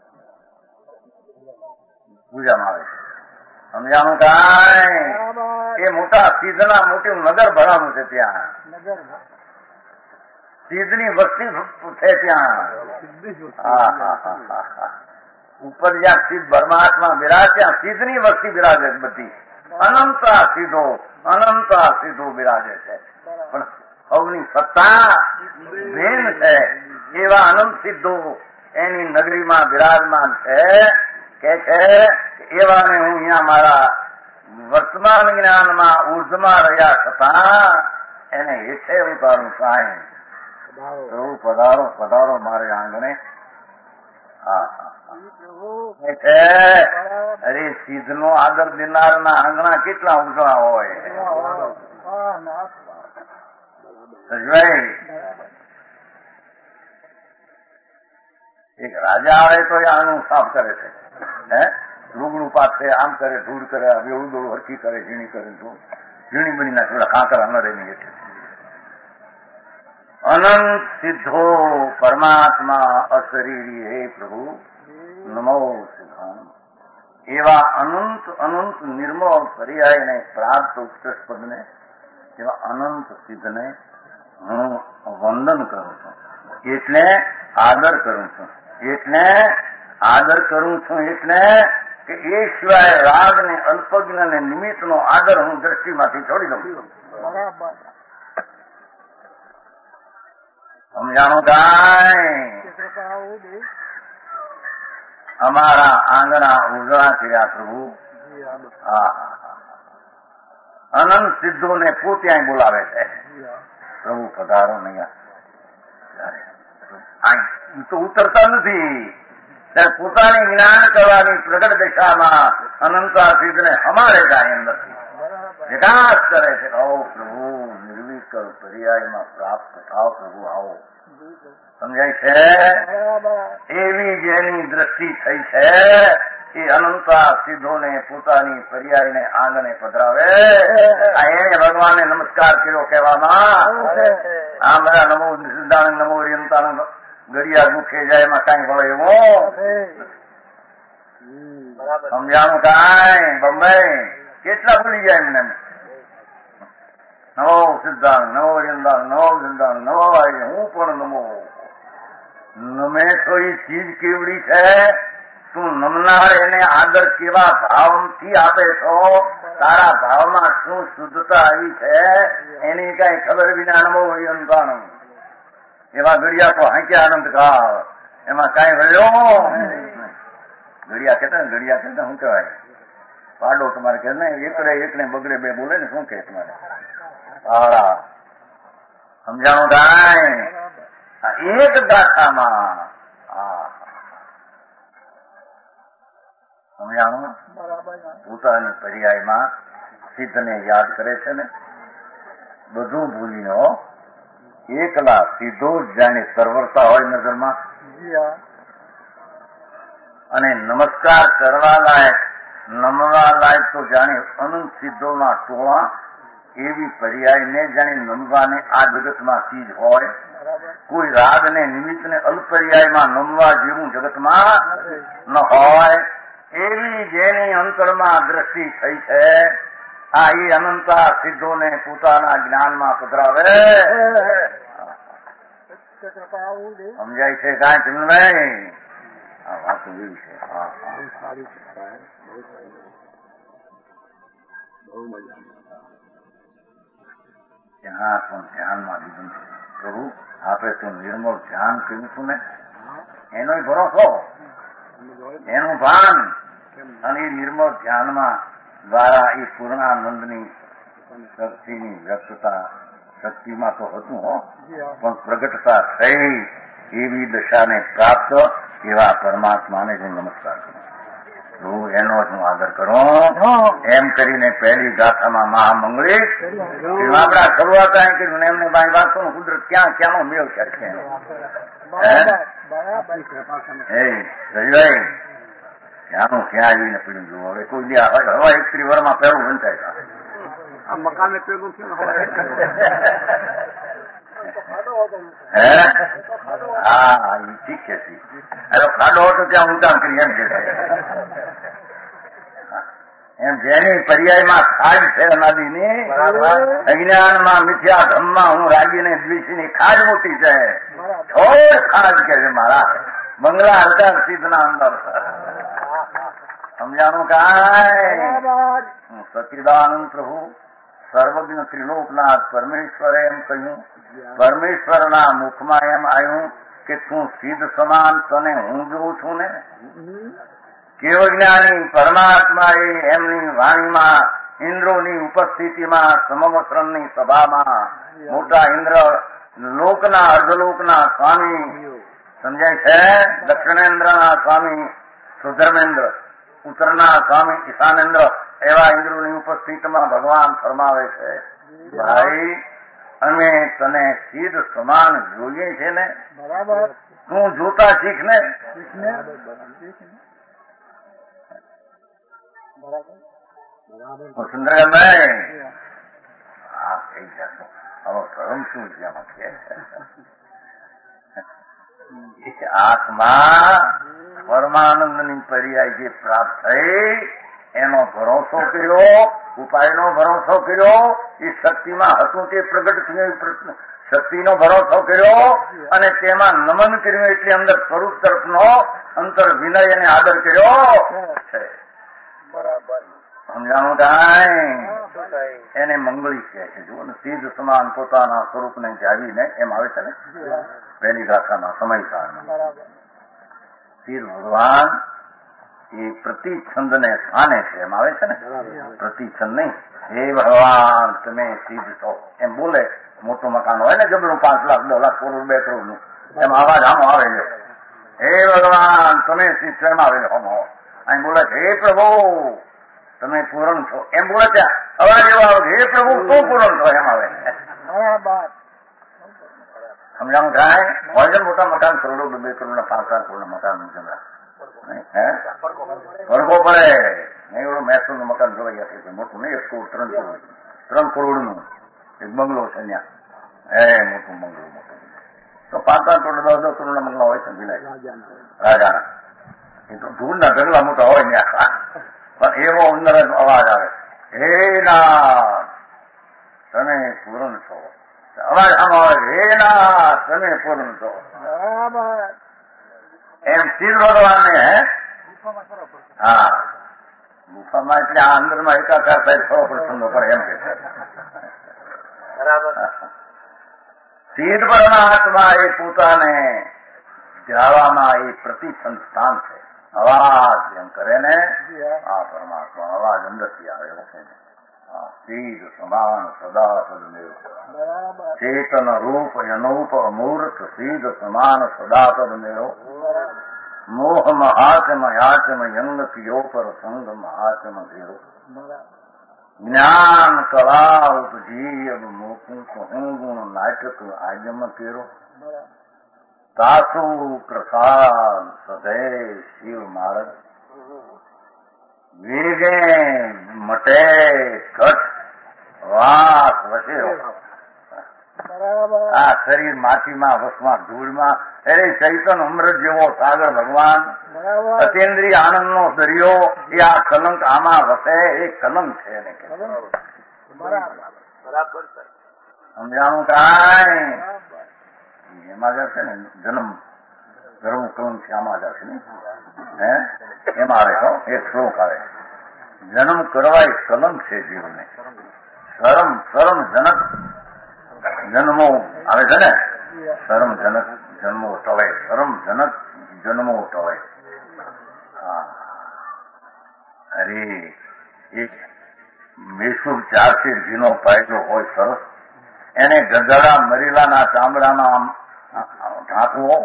[SPEAKER 2] પૂજામાં આવે છે. સમજાણું કાંઈ? એ મોટા સિદ્ધના મોટી નગર ભરાનું છે ત્યાં, સિદ્ધની વસ્તી છે ત્યાં. હા હા હા હા હા ઉપર જ્યાં સિદ્ધ પરમાત્મા બિરાજ ત્યાં સિદ્ધની વસ્તી બિરાજે બધી. અનંતા સિદ્ધો અનંતા સિદ્ધો બિરાજે છે, પણ સૌની સત્તા ભેન છે. એવા અનંત સિદ્ધો એની નગરીમાં બિરાજમાન છે. કે છે એવાને હું અહીંયા મારા વર્તમાન જ્ઞાનમાં ઉર્ધમાં રહ્યા છતાં એને હેઠે ઉતારું. સાંઈ પ્રભુ પધારો પધારો મારે આંગણે. હા અરે સિદ્ધ નો આદર દેનારના આંગણા કેટલા ઉજળા હોય. એક રાજા આવે તો એ આંગણું સાફ કરે છે, હે રૂગણું પાથરે, આમ કરે, ધૂળ કરે, બેવડું દોડું હરકી કરે, ઝીણી કરે, ઝીણી બની નાખે, પેલા કાંકરા ન રહી એટલે. અનંત સિદ્ધો પરમાત્મા અશરીરી હે પ્રભુ નમો સિદ્ધાન. એવા અનંત અનંત નિર્મળ પર્યાયને પ્રાપ્ત ઉત્કૃષ્ટ પદને એવા અનંત સિદ્ધને હું વંદન કરું છું. એટલે આદર કરું છું. એટલે આદર કરું છું એટલે કે એ સિવાય રાગ ને અલ્પજ્ઞ ને નિમિત્ત નો આદર હું દ્રષ્ટિમાંથી છોડી દઉં. સમજાણું કાંઈ? અમારા આંગણા ઉજળા થયા પ્રભુ. હા અનંત સિદ્ધોને પોતે અહીં બોલાવે છે. પ્રભુ પધારો નહીં, તો ઉતરતા નથી. ત્યારે પોતાની જ્ઞાન કરવાની પ્રગટ દિશામાં અનંતા સિદ્ધને અમારે કાંઈ અંદરથી વિકાસ કરે છે. આવો પ્રભુ નિર્વિકલ્પ પર્યાયમાં પ્રાપ્ત થાવ પ્રભુ આવો. સમજાય છે? એવી જેની દ્રષ્ટિ થઈ છે એ અનંતા સિદ્ધોને પોતાની પર્યાયને આંગણે પધરાવે. આ એને ભગવાનને નમસ્કાર કર્યો કહેવામાં. આ બધા નમો સિદ્ધાંત નમો રિયંતાન ગળિયા દુખે જાય એમાં કઈ ભળે એવો સમજાણું કાંઈ બમ્બે કેટલા ભૂલી જાય એમને. નવો સિદ્ધાંત નવો રિયંતાન નવો સિદ્ધાંત નવો આવી હું પણ નમો નમે તો એ ચીજ કેવડી છે. તું નમનાર એને આદર કેવા ભાવથી આપે છો, તારા ભાવમાં શું શુદ્ધતા આવી છે એની કઈ ખબર વિના નમો રિયંતાન એવા ઘડિયા તો હાંક્યા આનંદ કાળ એમાં કઈ રહ્યો ઘડિયા કેતા ને ઘડિયા કેતા શું કહેવાય પાડો તમારે કે ને એકડે એકને બગડે બે બોલે ને શું કે તમારે પાડા સમજાણું કાંઈ એક ગાથામાં સમજાણું પોતાની પર્યાયમાં સિદ્ધને યાદ કરે છે ને બધું ભૂલીનો એકલા સીધો જ જાણે સરવરતા હોય નજરમાં અને નમસ્કાર કરવા લાયક નમવા લાયક તો જાણે અનંત સિદ્ધોના ટોળા એવી પર્યાયને જાણે નમવાને આ જગતમાં ચીજ હોય. કોઈ રાગને નિમિત્તને અલ્પર્યાયમાં નમવા જેવું જગતમાં ન હોય એવી જેની અંતરમાં દ્રષ્ટિ થઈ છે આ એ અનંતા સિદ્ધોને પોતાના જ્ઞાનમાં પધરાવે. સમજાય છે કાંઈ ચિમનભાઈ? આ વાત એવી છે. હા ત્યાં પણ ધ્યાનમાં લીધું છે પ્રભુ આપે તો નિર્મળ ધ્યાન કર્યું છું ને એનો ભરોસો એનું ભાન અને એ નિર્મળ ધ્યાનમાં દ્વારા એ પૂર્ણાનંદની શક્તિની વ્યક્તતા શક્તિમાં તો હતું હો પણ પ્રગટતા થઈ એવી દશાને પ્રાપ્ત એવા પરમાત્માને જ નમસ્કાર કરું. એનો જ હું આદર કરું એમ કરીને પહેલી ગાથામાં મહામંગળી આપડા શરૂઆત અહીં કર્યું ને એમને બાઈ વાંચો કુદરત ક્યાં ક્યાંનો મેળ છે. ક્યાંનું ક્યાં આવીને પીડ્યું જોવું. હવે કોઈ દી હવા એક ત્રિવરમાં પહેલું વંચાય આ મકાને પેલું છે હે હા ઠીક છે અરે ખાડો હતો ત્યાં ઊંચાણ કરી એમ કે એમ જેની પર્યાયમાં ખાડ છે અનાદિની અજ્ઞાનમાં મિથ્યા ધમમાં હું રાગીને દ્વિષની ખાડ મોટી છે થોડ ખાડ કે છે મારા બંગલા અવતાર સિદ્ધના અંદર સમજાણું કાંઈ? સચિદાનંદ પ્રભુ સર્વજ્ઞ ત્રિલોકનાથ પરમેશ્વરે એમ કહ્યું પરમેશ્વરના મુખમાં એમ આવ્યું કે તું સિદ્ધ સમાન તને હું જોઉં છું ને. કેવજ્ઞાની પરમાત્માએ એમની વાણીમાં ઇન્દ્રોની ઉપસ્થિતિમાં સમવસ્ત્રની સભામાં મોટા ઇન્દ્ર લોકના અર્ધલોકના સ્વામી સમજાય છે દક્ષિણેન્દ્રના સ્વામી સુધર્મેન્દ્ર ઉત્તરના સ્વામી ઈશાનેન્દ્ર એવા ઇન્દ્રોની ઉપસ્થિતિમાં ભગવાન ફરમાવે છે ભાઈ અમે તને સિદ્ધ સમાન જોઈએ છે ને બરાબર તું જોતા શીખ ને સુંદરભાઈ હા કઈ જતો હવે ધર્મ શું છે આત્મા પરમાનંદની પર્યાય જે પ્રાપ્ત થઈ એનો ભરોસો કર્યો ઉપાયનો ભરોસો કર્યો એ શક્તિમાં હતું તે પ્રગટ થયું શક્તિનો ભરોસો કર્યો અને તેમાં નમન કર્યું એટલે અંદર સ્વરૂપ તરફનો અંતર વિનય અને આદર કર્યો છે. સમજાણું કાંઈ? એને મંગળી કહે છે. જુઓ ને સિદ્ધ સમાન પોતાના સ્વરૂપને જાળવીને એમ આવે છે ને પહેલી ગાથામાં સમયકાળમાં સિદ્ધ ભગવાન એ પ્રતિછંદને સ્થાને છે એમ આવે છે ને પ્રતિછંદ નહીં હે ભગવાન તમે સિદ્ધ છો એમ બોલે. મોટું મકાન હોય ને જબરું પાંચ લાખ દસ લાખ કરોડ બે કરોડ નું એમ અવાજ આમ આવે છે હે ભગવાન તમે સિદ્ધ છો એમ આવે હમો અહીં બોલે છે હે પ્રભુ તમે પૂરણ છો એમ બોલે ત્યાં અવાજ એવો આવે હે પ્રભુ તું પૂરણ છો એમ આવે. સમજાણું થાય? હોય છે મોટા મકાન, કરોડો બે કરોડ ના પાંચ સાત કરોડ મકાન જમરા હે પડઘો પડે નહીં. એવડું મહેસૂલ નું મકાન જોઈ શકે છે મોટું નહીં, એક કરોડ ત્રણ કરોડ ત્રણ કરોડ નું એક બંગલો છે ત્યાં. હે મોટું બંગલો મોટું તો પાંચ પાંચ કરોડ દસ દસ કરોડ ના બંગલા હોય છે રાજાના. એ તો ધૂળ ના ઢગલા મોટા હોય ત્યાં, પણ એવો અંદર જ અવાજ આવે, હે નાથ તમે પૂર્ણ છો. અવાજ આમ આવે, હે નાથ તમે પૂર્ણ છો. એમ શિવ ભગવાન ને હે હા ગુફામાં એટલે આ અંદર માં એકાકાર થાય સો પ્રસંગો પડે એમ કે સિદ્ધ પરમાત્મા એ પોતાને જાળવામાં એ પ્રતિ સંસ્થાન છે. અવાજ એમ કરે ને આ પરમાત્મા અવાજ અંદરથી આવે એવો છે. સિદ્ધ સમાન સદા સદમેવ ચેતન રૂપ અનૂપ અમૂર્ત સિદ્ધ સમાન સદા સદમેવ મોહ મહાત્મ યાચમ યંગ યો પર સંગ મહાત્મ ધીરો જ્ઞાન કળા ઉપજી અબ મોકું કહું ગુણ નાટક આજમ તેરો તાસુ પ્રસાદ સદય શિવ માર્ગ વેગે મટે ઘટ વાસ વસે. આ શરીર માટીમાં વસમાં ધૂળમાં અરે ચૈતન અમૃત જેવો સાગર ભગવાન અતેન્દ્રિય આનંદ નો દરિયો એ આ કલંક આમાં વસે એ કલંક છે ને સમજાણું કાંઈ એમાં જશે ને જન્મ ધર્મ કલંક છે આમાં જશે ને હે એમાં આવે તો એક શ્લોક આવે જન્મ કરવા એ કલંક છે જીવને શરમ શરમ જનક જન્મો આવે છે ને શરમ જનક જન્મો ટળે શરમ જનક જન્મો ટળે. હા અરે એક મેસુર ચારસે ઘીનો પાયલો હોય સરસ એને ગધડા મરેલાના ચામડામાં ઢાંકવો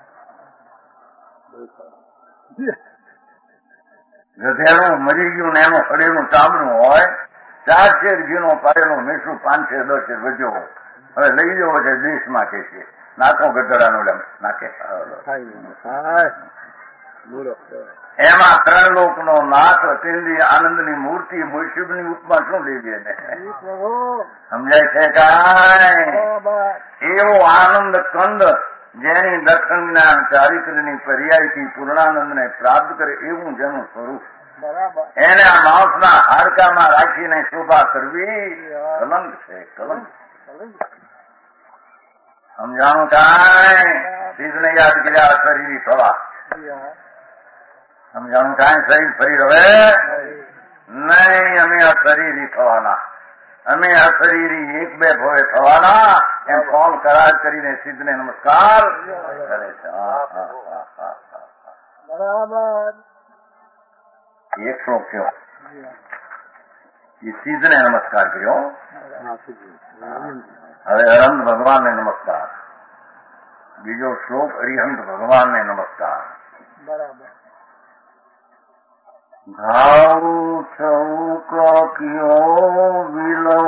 [SPEAKER 2] ગધેડું મરી ગયું ને એનું હળેલું ચામડું હોય ચાર શેર ઘીનો પાયેલો મેસું પાંચ શેર દસ શેર વધ્યો હવે લઈ જવો છે દેશમાં કે છે નાખો ગધડાનો નાખે એમાં ત્રણ લોક નો નાથ અતિન્દ્રિય આનંદની મૂર્તિ મુશીબની ઉપમા શું લેવીએ ને સમજાય છે કાંઈ? એવો આનંદ કંદ જેની દર્શન જ્ઞાન ચારિત્રની પર્યાયથી પૂર્ણાનંદને પ્રાપ્ત કરે એવું જેનું સ્વરૂપ એને આ માણસના હાડકામાં રાખીને શોભા કરવી કલંક છે કલંક. સમજાણું કાંઈ? સિદ્ધને યાદ કર્યા શરીર થવા સમજાણું કાંઈ? શરીર ફરી રહે નહીં. અમે આ શરીરી થવાના અમે આ શરીરી એક બે ભવે થવાના એમ કોલ કરાર કરીને સિદ્ધને નમસ્કાર કરે છે. બરાબર એક શ્લોક થયો એ સિદ્ધને નમસ્કાર કર્યો. હવે અરંત ભગવાનને નમસ્કાર. બીજો શ્લોક અરિહંત ભગવાનને નમસ્કાર. બરાબર ઘાવ ચૌક કયો વિલવ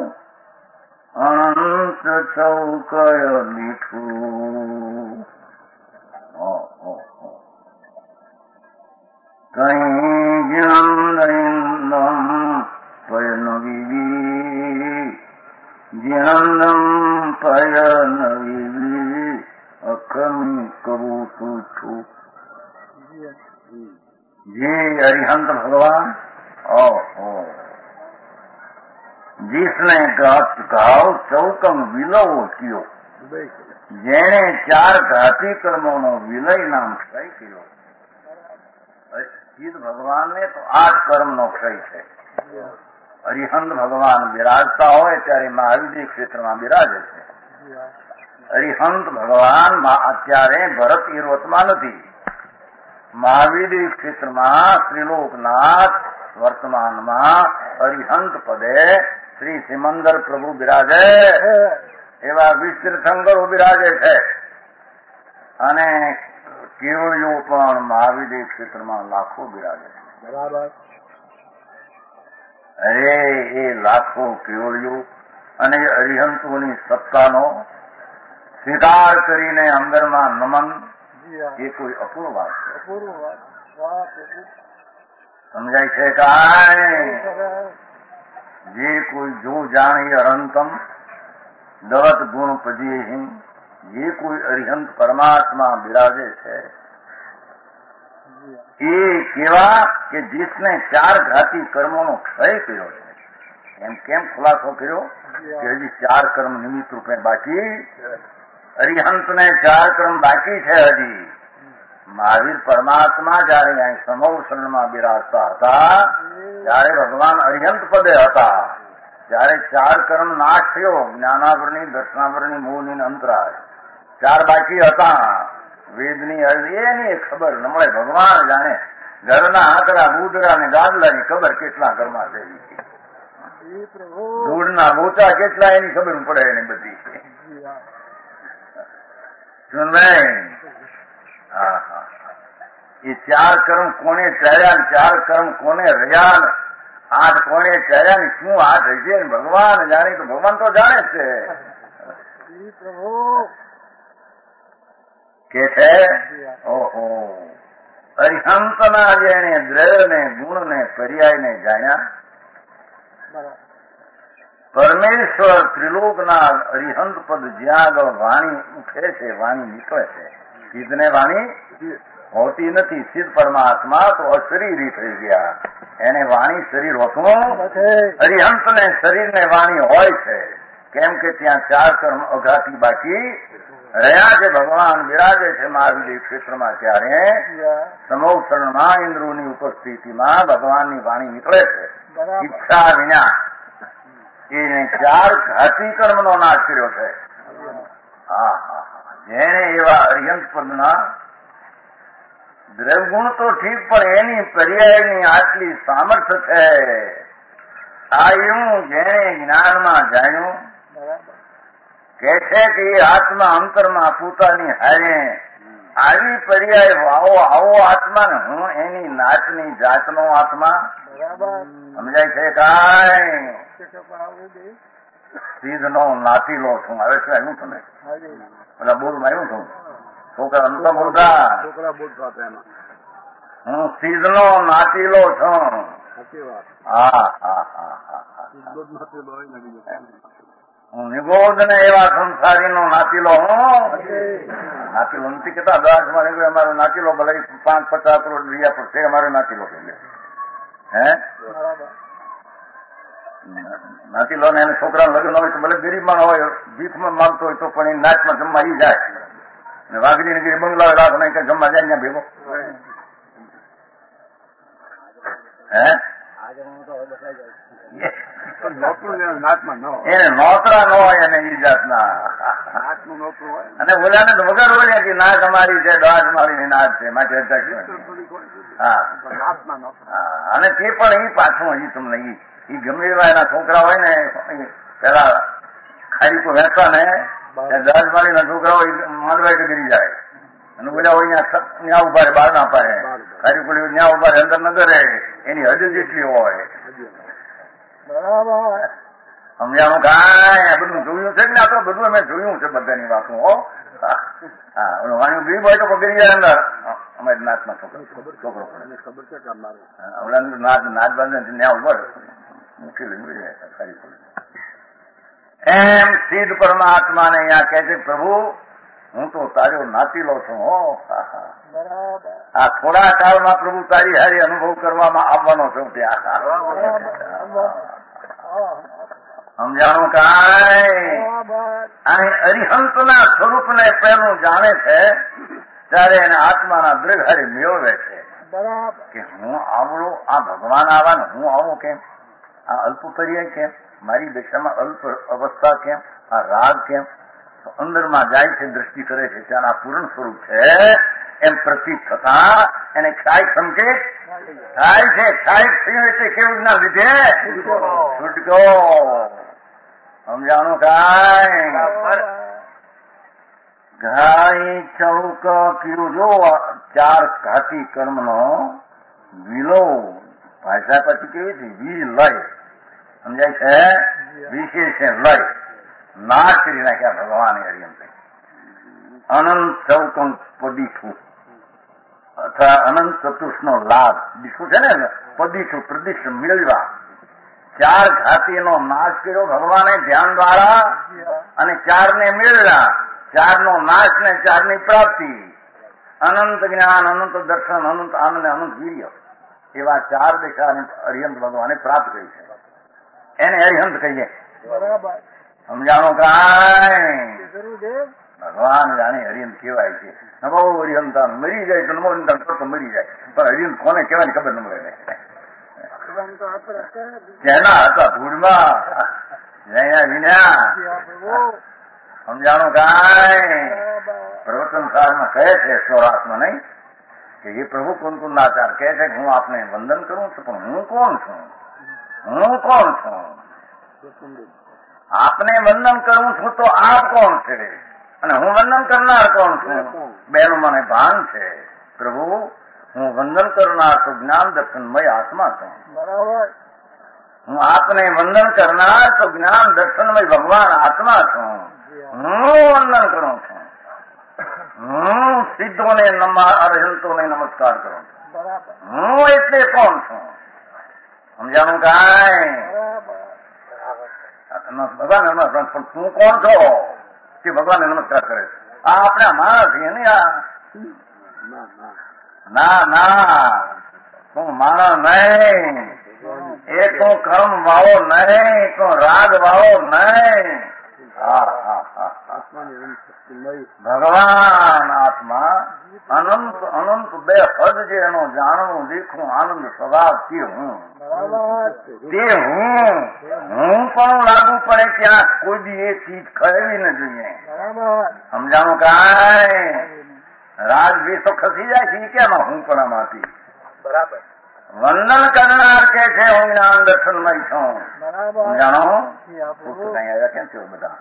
[SPEAKER 2] અનંત ચૌકય મીઠું કઈ જ્ઞાનમ પયન વિવી જ્ઞાનમ પયન વિવી અખમી કરું તું છું. ये अरिहंत भगवान ओहो जिसने घाव चौकम विलव कियो जेने चार घाती कर्मों नो विलय नाम क्षय कियो. सिद्ध भगवान ने तो आठ कर्म नो क्षय है. अरिहंत भगवान विराजता हो त्यारे महावीर क्षेत्र में विराजे છે. अरिहंत भगवान અત્યારે ભરત ઈર્વતમાં નથી. મહાવીર ક્ષેત્રમાં ત્રિલોકનાથ વર્તમાનમાં અરિહંત પદે શ્રી સિમંદર પ્રભુ બિરાજે એવા વિસ્તીર્થંકરો બિરાજે છે અને કેવળીઓ પણ મહાવીર ક્ષેત્રમાં લાખો બિરાજે છે. બરાબર અરે એ લાખો કેવળીઓ અને અરિહંતોની સત્તાનો સ્વીકાર કરીને અંદરમાં નમન એ કોઈ અપૂર્વ વાત છે. સમજાય છે કાંઈ? જે કોઈ જો જાણી અનંતમ દવત ગુણ પજીહિ, જે કોઈ અરિહંત પરમાત્મા બિરાજે છે એ કેવા કે जिसने ચાર ઘાતી કર્મોનો ક્ષય કર્યો છે. એમ કેમ ખુલાસો કર્યો કે હજી ચાર કર્મ નિમિત્ત રૂપે બાકી, અરિહંતને ચાર કર્મ બાકી છે હજી. મહાવીર પરમાત્મા જયારે અહીં સમોષણમાં બિરાજતા હતા ત્યારે ભગવાન અરિહંત પદે હતા. જયારે ચાર કર્મ નાશ થયો, જ્ઞાનાવરણી, દર્શનાવરણી, મોહની અંતરાય ચાર બાકી હતા. વેદની એની ખબર ન મળે, ભગવાન જાણે. ઘરના આંકડા, બુદરા ને ગાદલાની ખબર કેટલા ઘરમાં છે, ધૂળના મોચા કેટલા એની ખબર પડે એને બધી. હા હા એ ચાર કર્મ કોને ચાર્યા, ચાર કર્મ કોને રહ્યા, આઠ કોને ચાર્યા ને શું આઠ હશે ભગવાન જાણે. તો ભગવાન તો જાણે છે કે છે. ઓહો, અરિહંતના જેને દ્રવ્ય ને ગુણ ને પર્યાય ને જાણ્યા, પરમેશ્વર ત્રિલોકના અરિહંત પદ જ્યાં આગળ વાણી ઉઠે છે, વાણી નીકળે છે. સિદ્ધને વાણી હોતી નથી. સિદ્ધ પરમાત્મા તો અશરીરી થઈ ગયા, એને વાણી શરીર હોતું. અરિહંત ને શરીર ને વાણી હોય છે. કેમ કે ત્યાં ચાર કર્મ અઘાતી બાકી રહ્યા છે. ભગવાન બિરાજે છે મહાવીર ક્ષેત્રમાં. ત્યારે સમોષણમાં ઇન્દ્રોની ઉપસ્થિતિમાં ભગવાનની વાણી નીકળે છે ઈચ્છા વિના. એને ચાર ઘાતી કર્મનો નાશ કર્યો છે. હા હા, જેને એવા અરિહંત પદના દ્રવગુણ તો ઠીક, પણ એની પર્યાયની આટલી સામર્થ્ય છે. આયું જેને જ્ઞાનમાં જાણ્યું કે છે કે એ આત્મા અંતરમાં પોતાની હારે આવી પર્યાય આવો આવો આત્મા ને હું એની નાચની જાતનો આત્મા. સમજાય છે કાંઈ? સીધનો નાતીલો છું. હવે શું આવ્યું તમે પેલા બોલમાં આવ્યું છું છોકરા નતા બોલતા, હું સીધનો નાતીલો છું. હા હા હા હા, હું નિગોદ ને એવા સંસારીનો નાતીલો હું. નાતીલો નથી કેતા દસ માં નીકળે અમારો નાતીલો, ભલે પાંચ પચાસ કરોડ રૂપિયા પર છે અમારો નાતીલો થઈ ગયો. હે નાતીલો ને એને છોકરા લગ્ન હોય તો ભલે ગરીબમાં હોય, ભીખમાં માંગતો હોય તો પણ એ નાચમાં જમવા ઈ જાય. ને વાઘરી ને ગીરી બંગલા રાખ નહીં કે જમવા જાય ત્યાં ભેગો. હે એને નોતરા ન હોય અને ઈ જાતના. અને બોલ્યા ને તો વગર બોલ્યા કે નાચ અમારી છે, દાજ મારી નાચ છે માટે. હા, અને તે પણ એ પાછું હજી તમને ઈ ઈ ગમે એવા એના છોકરા હોય ને, પેલા ખાલી કોઈ વેચવા ને દાજ મારી ના છોકરા હોય માંડવાઈ ગીરી જાય. અને બોલ્યા હોય ત્યાં ઉભા રહે, બહાર ના પાડે. ખાલી કોઈ ત્યાં ઉભા રહે, અંદર ન કરે. એની હદ જેટલી હોય. સમજાણું કાંઈ? બધું જોયું છે ને. આ તો બધું અમે જોયું છે બધાની વાતો. હો હા, વાણી ગરીબ હોય તો પકડી જાય અંદર. અમારી નાચમાં છોકરો છોકરો નાચ નાચ બાંધે ત્યાં ઉભર મૂકી ખાલી. એમ સિદ્ધ પરમાત્માને અહીંયા કહે છે, પ્રભુ હું તો તારો નાતીલો છું. હો આ થોડા કાળમાં પ્રભુ તારી હારી અનુભવ કરવામાં આવવાનો છું. ત્યાં સમજાણું કાંઈ? અહીં અરિહંતના સ્વરૂપને પહેલું જાણે છે ત્યારે એને આત્માના દ્રઘારી મેળવે છે કે હું આવડો, આ ભગવાન આવા ને હું આવું કેમ, આ અલ્પ પર્યાય કેમ, મારી દશામાં અલ્પ અવસ્થા કેમ, આ રાગ કેમ. અંદરમાં જાય છે, દ્રષ્ટિ કરે છે, ત્યાં આ પૂર્ણ સ્વરૂપ છે એમ પ્રતીત થતા એને ક્ષાય સંકેત થાય છે. ક્ષાય થયું એટલે કેવું ના લીધે છૂટકો. સમજાણું કાંઈ? ઘાઈ ચૌક કયું જો ચાર ઘાતી કર્મનો વિલો ભાષા પછી કેવી છે? વિલય. સમજાય છે? વિશેષ લય નાશ કરી નાખ્યા ભગવાન. હરિયમ અનંત ચૌકંક પદીઠું અથવા અનંત ચતુર્થનો લાભ દીઠું છે ને પદીઠું પ્રદિશ મેળવા ચાર જાતિનો નાશ કર્યો ભગવાને ધ્યાન દ્વારા અને ચારને મેળવ્યા ચારનો નાશ ને ચારની પ્રાપ્તિ અનંત જ્ઞાન અનંત દર્શન અનંત આનંદ અનંત વીર્ય એવા ચાર દિશા અરિહંત ભગવાને પ્રાપ્ત કરી છે એને અરિહંત કહીએ સમજાણો કાંઈ ભગવાન જાણે હરિહંત કહેવાય છે નવો હરિહંતા મરી જાય તો નવો હરિહંતા મરી જાય પણ હરિહંત કોને કહેવાની ખબર ન મળે કેના હતા ધૂળમાં જયા વિના સમજાણો કાંઈ પ્રવચન સારમાં કહે છે સ્વરાસમાં નહીં કે એ પ્રભુ કુંકુંદાચાર કહે છે કે હું આપને વંદન કરું છું પણ હું કોણ છું હું કોણ છું આપને વંદન કરું છું તો આપ કોણ છે અને હું વંદન કરનાર કોણ છું બેનું મને ભાન છે પ્રભુ હું વંદન કરનાર તો જ્ઞાન દર્શનમય આત્મા છું બરાબર હું આપને વંદન કરનાર તો જ્ઞાન દર્શનમય ભગવાન આત્મા છું હું વંદન કરું છું હું સિદ્ધોને અરહંતોને નમસ્કાર કરું છું હું એટલે કોણ છું સમજાણું કાંઈ ભગવાન પણ તું કોણ છો કે ભગવાનને નમસ્કાર કરે છે આ આપણે માણસ છીએ ને આ ના ના તું માણસ નહીં એ તું કર્મ વાળો નહીં તું રાગ વાળો નહીં ભગવાન આત્મા અનંત અનંત બે હદ જે એનો જાણવું દેખવું આનંદ સ્વભાવ તે હું તે હું હું પણ લાગુ પડે ત્યાં કોઈ બી એ ચીજ ખરેવી ન જોઈએ સમજાણું કાંઈ રાગ દ્વેષો ખસી જાય છે કેમ હું પણ આમાંથી બરાબર વંદન કરનાર કે છે હું જ્ઞાન દર્શનમય છું સમજાણો કઈ આવ્યા કેમ છે બધા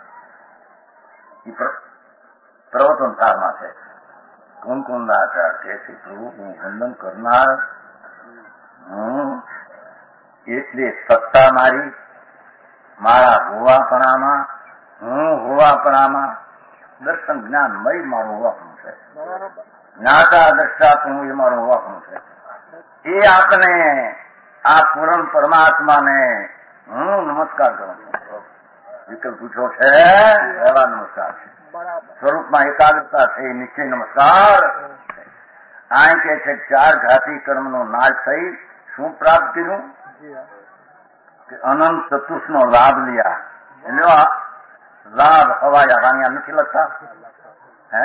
[SPEAKER 2] પ્રવચન સારમાં છે કુંકુંદાચાર કે છે પ્રભુ હું વંદન કરનાર હું એટલે સત્તા મારી મારા હોવાપણામાં હું હોવાપણામાં દર્શન જ્ઞાન મય મારું હોવાપણું છે જ્ઞાતા દ્રષ્ટા હું એ મારું હોવાપણું છે એ આપને આ પૂર્ણ પરમાત્માને હું નમસ્કાર કરું છું વિકલ્પ પૂછો છે એવા નમસ્કાર છે સ્વરૂપમાં એકાગ્રતા છે નિશ્ચય નમસ્કાર આ કે છે ચાર ઘાતી કર્મનો નાશ થઈ શું પ્રાપ્ત કર્યું કે અનંત ચતુર્થ નો લાભ લ્યા એટલે લાભ હવાયા વાણિયા નથી લખતા હે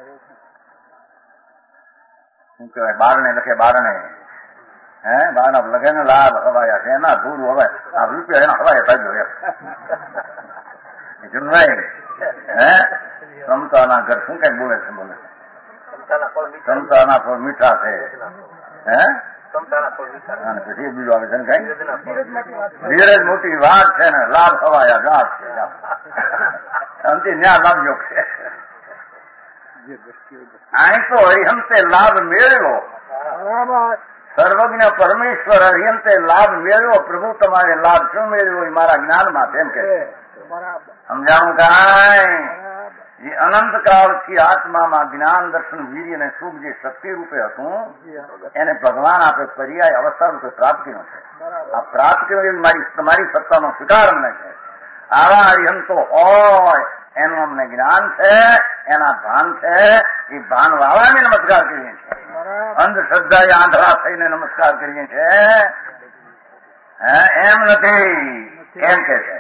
[SPEAKER 2] શું કહેવાય બારણે લખે બારણે હે બારણા લખે ને લાભ હવાયા છે એના ધૂળ હવે આ રૂપિયા એના હવાયા ભાગ્યો એમ નહીં હે ક્ષમતાના ઘર શું કઈક બોલે છે બોલે ક્ષમતાના ફળ મીઠા છે હે પછી બીજું આવે છે ને કઈ ધીરજ મોટી વાત છે ને લાભ હવાયા ગાઢ છે અંતે ન્યા લાભ યોગ છે અહીં તો અરિહંતે લાભ મેળવ્યો સર્વજ્ઞ પરમેશ્વર અરિહંતે લાભ મેળવ્યો પ્રભુ તમારે લાભ શું મેળવ્યો એ મારા જ્ઞાનમાં તેમ કે સમજાણું કાંઈ એ અનંત કાળથી આત્મામાં જ્ઞાન દર્શન વીર્ય અને સુખ જે શક્તિ રૂપે હતું એને ભગવાન આપે પર્યાય અવસ્થા રૂપે પ્રાપ્ત કર્યો છે આ પ્રાપ્ત કર્યો એ મારી તમારી સત્તાનો સ્વીકાર અમને છે આવા અરિહંતો હોય એનું અમને જ્ઞાન છે એના ભાન છે એ ભાન વાળાને નમસ્કાર કરીએ છીએ અંધશ્રદ્ધા આંધળા થઈને નમસ્કાર કરીએ છીએ એમ નથી એમ કે છે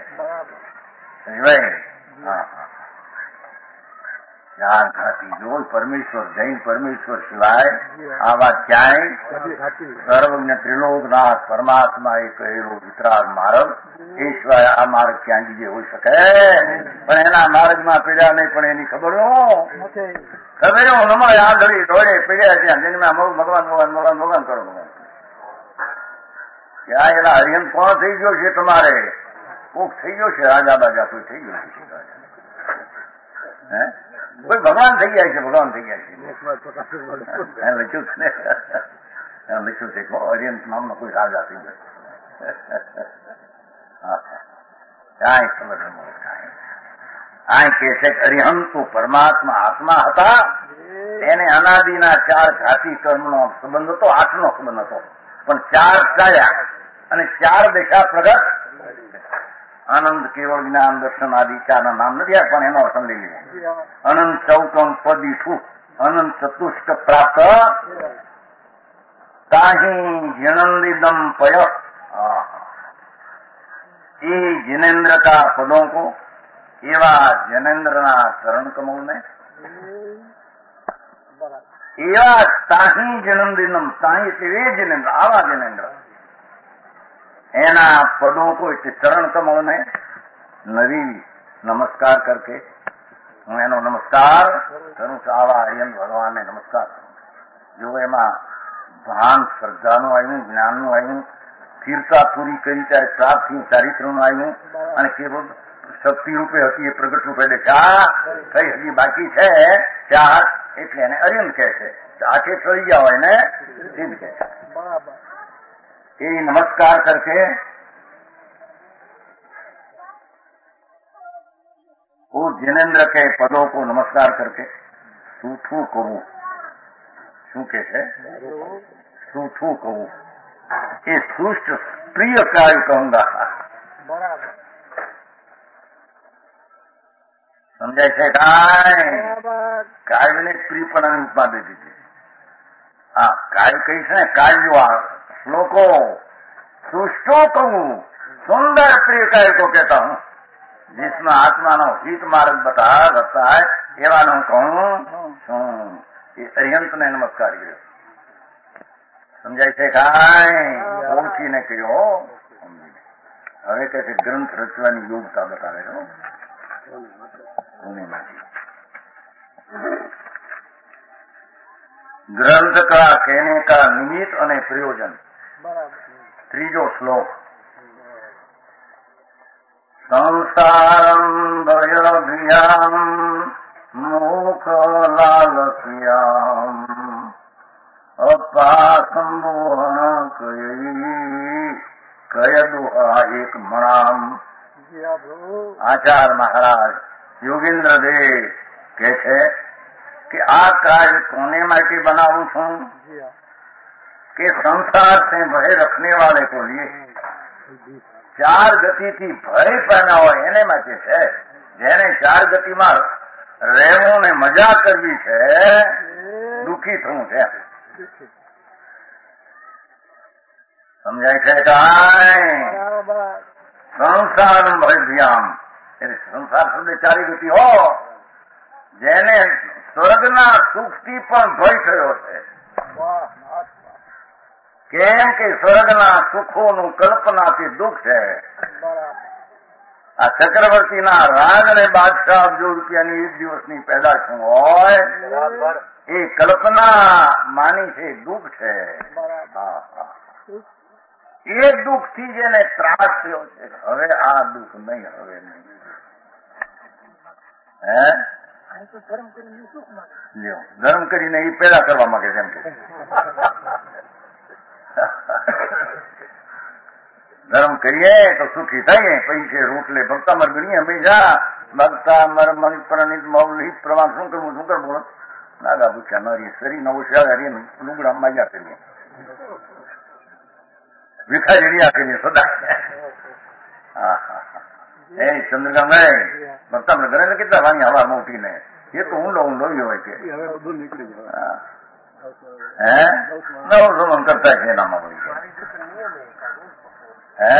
[SPEAKER 2] ચાર ઘાતી જો પરમેશ્વર જૈન પરમેશ્વર સિવાય આ વાત ક્યાંય સર્વજ્ઞ ત્રિલોકનાથ પરમાત્મા એ કહેલો વિતરાગ માર્ગ એ સિવાય આ માર્ગ ક્યાં બીજે હોઈ શકે પણ એના માર્ગમાં પીડ્યા નહીં પણ એની ખબર ખબર હમણાં આંધળી દોડે પીડ્યા ત્યાં જન્મ્યા ભગવાન ભગવાન ભગવાન ભગવાન કરો ત્યાં એના હરિહંત કોણ થઈ ગયો છે તમારે કોક થઈ ગયો છે રાજા બાજા કોઈ થઈ ગયો છે હે કોઈ ભગવાન થઈ ગયા છે ભગવાન થઈ ગયા છે લખ્યું છે લખ્યું છે હરિયંત નામનો કોઈ રાજા થઈ ગયો કાંઈ ખબર ન મળે કાંઈ આ કે છે અરિહંત તો પરમાત્મા આત્મા હતા, એને અનાદિના ચાર જાતિ કર્મનો સંબંધ હતો, આઠનો સંબંધ હતો, પણ ચાર ચાલ્યા અને ચાર દેખા પ્રગટ. આનંદ કેવળ જ્ઞાન દર્શન આદિ ચારના નામ નથી, પણ એનો અર્થ લઈ લીધો. અનંત ચૌકમ પદીઠું અનંત ચતુષ્ટ પ્રાપ્ત તાહી જનંદિદમ पय. ये जिनेन्द्र का पदों को एवा जनेन्द्रना चरण कमल ने एवा ताही जन्मदिनम ताही એટલે એ જિનેન્દ્ર, આવા જિનેન્દ્ર એના પદों को એટલે ચરણ કમલ ને નવી નમસ્કાર કરકે હું એનો નમસ્કાર કરું છું. આવા હરિયન ભગવાનને નમસ્કાર કરું. જો એમાં ભાન શ્રદ્ધાનું આવ્યું, જ્ઞાનનું આવ્યું, સ્થિરતા પૂરી કરી ત્યારે પ્રાપ્ત થયું, ચારિત્રનું આવ્યું, અને કેવળ શક્તિ રૂપે હતી એ પ્રગટ રૂપે દેખા કઈ હજી બાકી છે ચાર, એટલે એને અરિયન કહે છે. આઠે ચડી ગયા હોય ને સિદ્ધ કહે છે. એ નમસ્કાર કરકે वो जिनेन्द्र के पदों को नमस्कार करके सूठू कहूं, શું કે છે सूठू कहूं, ये सुष्ट प्रिय कार्य कहूंगा.
[SPEAKER 3] બરાબર
[SPEAKER 2] સમજાય છે? કાય કાયને પ્રિયપણાની ઉપાધિ દીધી. હા, કાય કહીશ ને, કાય આ શ્લોકો सुष्टो कहूं, सुंदर प्रिय कार्य को कहता हूं, जिसमें आत्मा नो हित मार्ग बता रहता है, एवा नो कहूं છું. એ અરિહંતને નમસ્કાર કર્યો. સમજાય છે? કાય ઓળખીને કર્યો. હવે કે છે ગ્રંથ રચવાની યોગ્યતા બતાવે છો. ग्रंथ का कहने का निमित्त અને प्रयोजन. ત્રીજો શ્લોક. संसारम भयभियाम मोख लालस्याम अपासंबोहन कय दुहा एक मणाम. आचार्य महाराज योगेन्द्र देव કહે છે કે આ કાર્ય કોને માટે બનાવું છું કે संसार से भय रखने वाले को लिए. ચાર ગતિથી ભય પામ્યા હોય એને માટે છે. જેને ચાર ગતિમાં રહેવું ને મજા કરવી છે, દુઃખી થવું છે. સમજાય છે? કાંઈ સંસાર ભયભ્યામ એટલે સંસાર શબ્દ ચારી ગતિ હો, જેને સ્વર્ગના સુખથી પણ ભય થયો છે. કેમ કે સ્વર્ગના સુખોનું કલ્પનાથી દુઃખ છે. આ ચક્રવર્તીના રાજ અને બાદશાહ અબજો રૂપિયાની એક દિવસની પેદાશ હોય એ કલ્પના માની છે, દુઃખ છે. એ દુઃખથી જેને ત્રાસ થયો છે, હવે આ દુઃખ નહીં, હવે નહીં. હે લ્યો, ગરમ કરીને એ પેદા કરવા માંગે છે એમ કે ગરમ કરીએ તો સુખી થઈએ. પૈસે રોટલે ભક્તામર ગણીએ હંમેશા. ભક્તામર મન પ્રણિત મૌલિક પ્રમાણ શું કરવું, શું કરવું? નાગા પૂછ્યા નરી શરી નવું હરીએ લુગડા માગ્યા કરીએ, વિખારી રહ્યા કરીએ સદા. હા હા એ ચંદ્રકામ ભક્તામર ગણે ને કેટલા વાણી હવામાં ઉઠીને એ તો ઊંડો ઊંડો હોય કે હે નવ સમન કરતા છે એનામાં વળી હે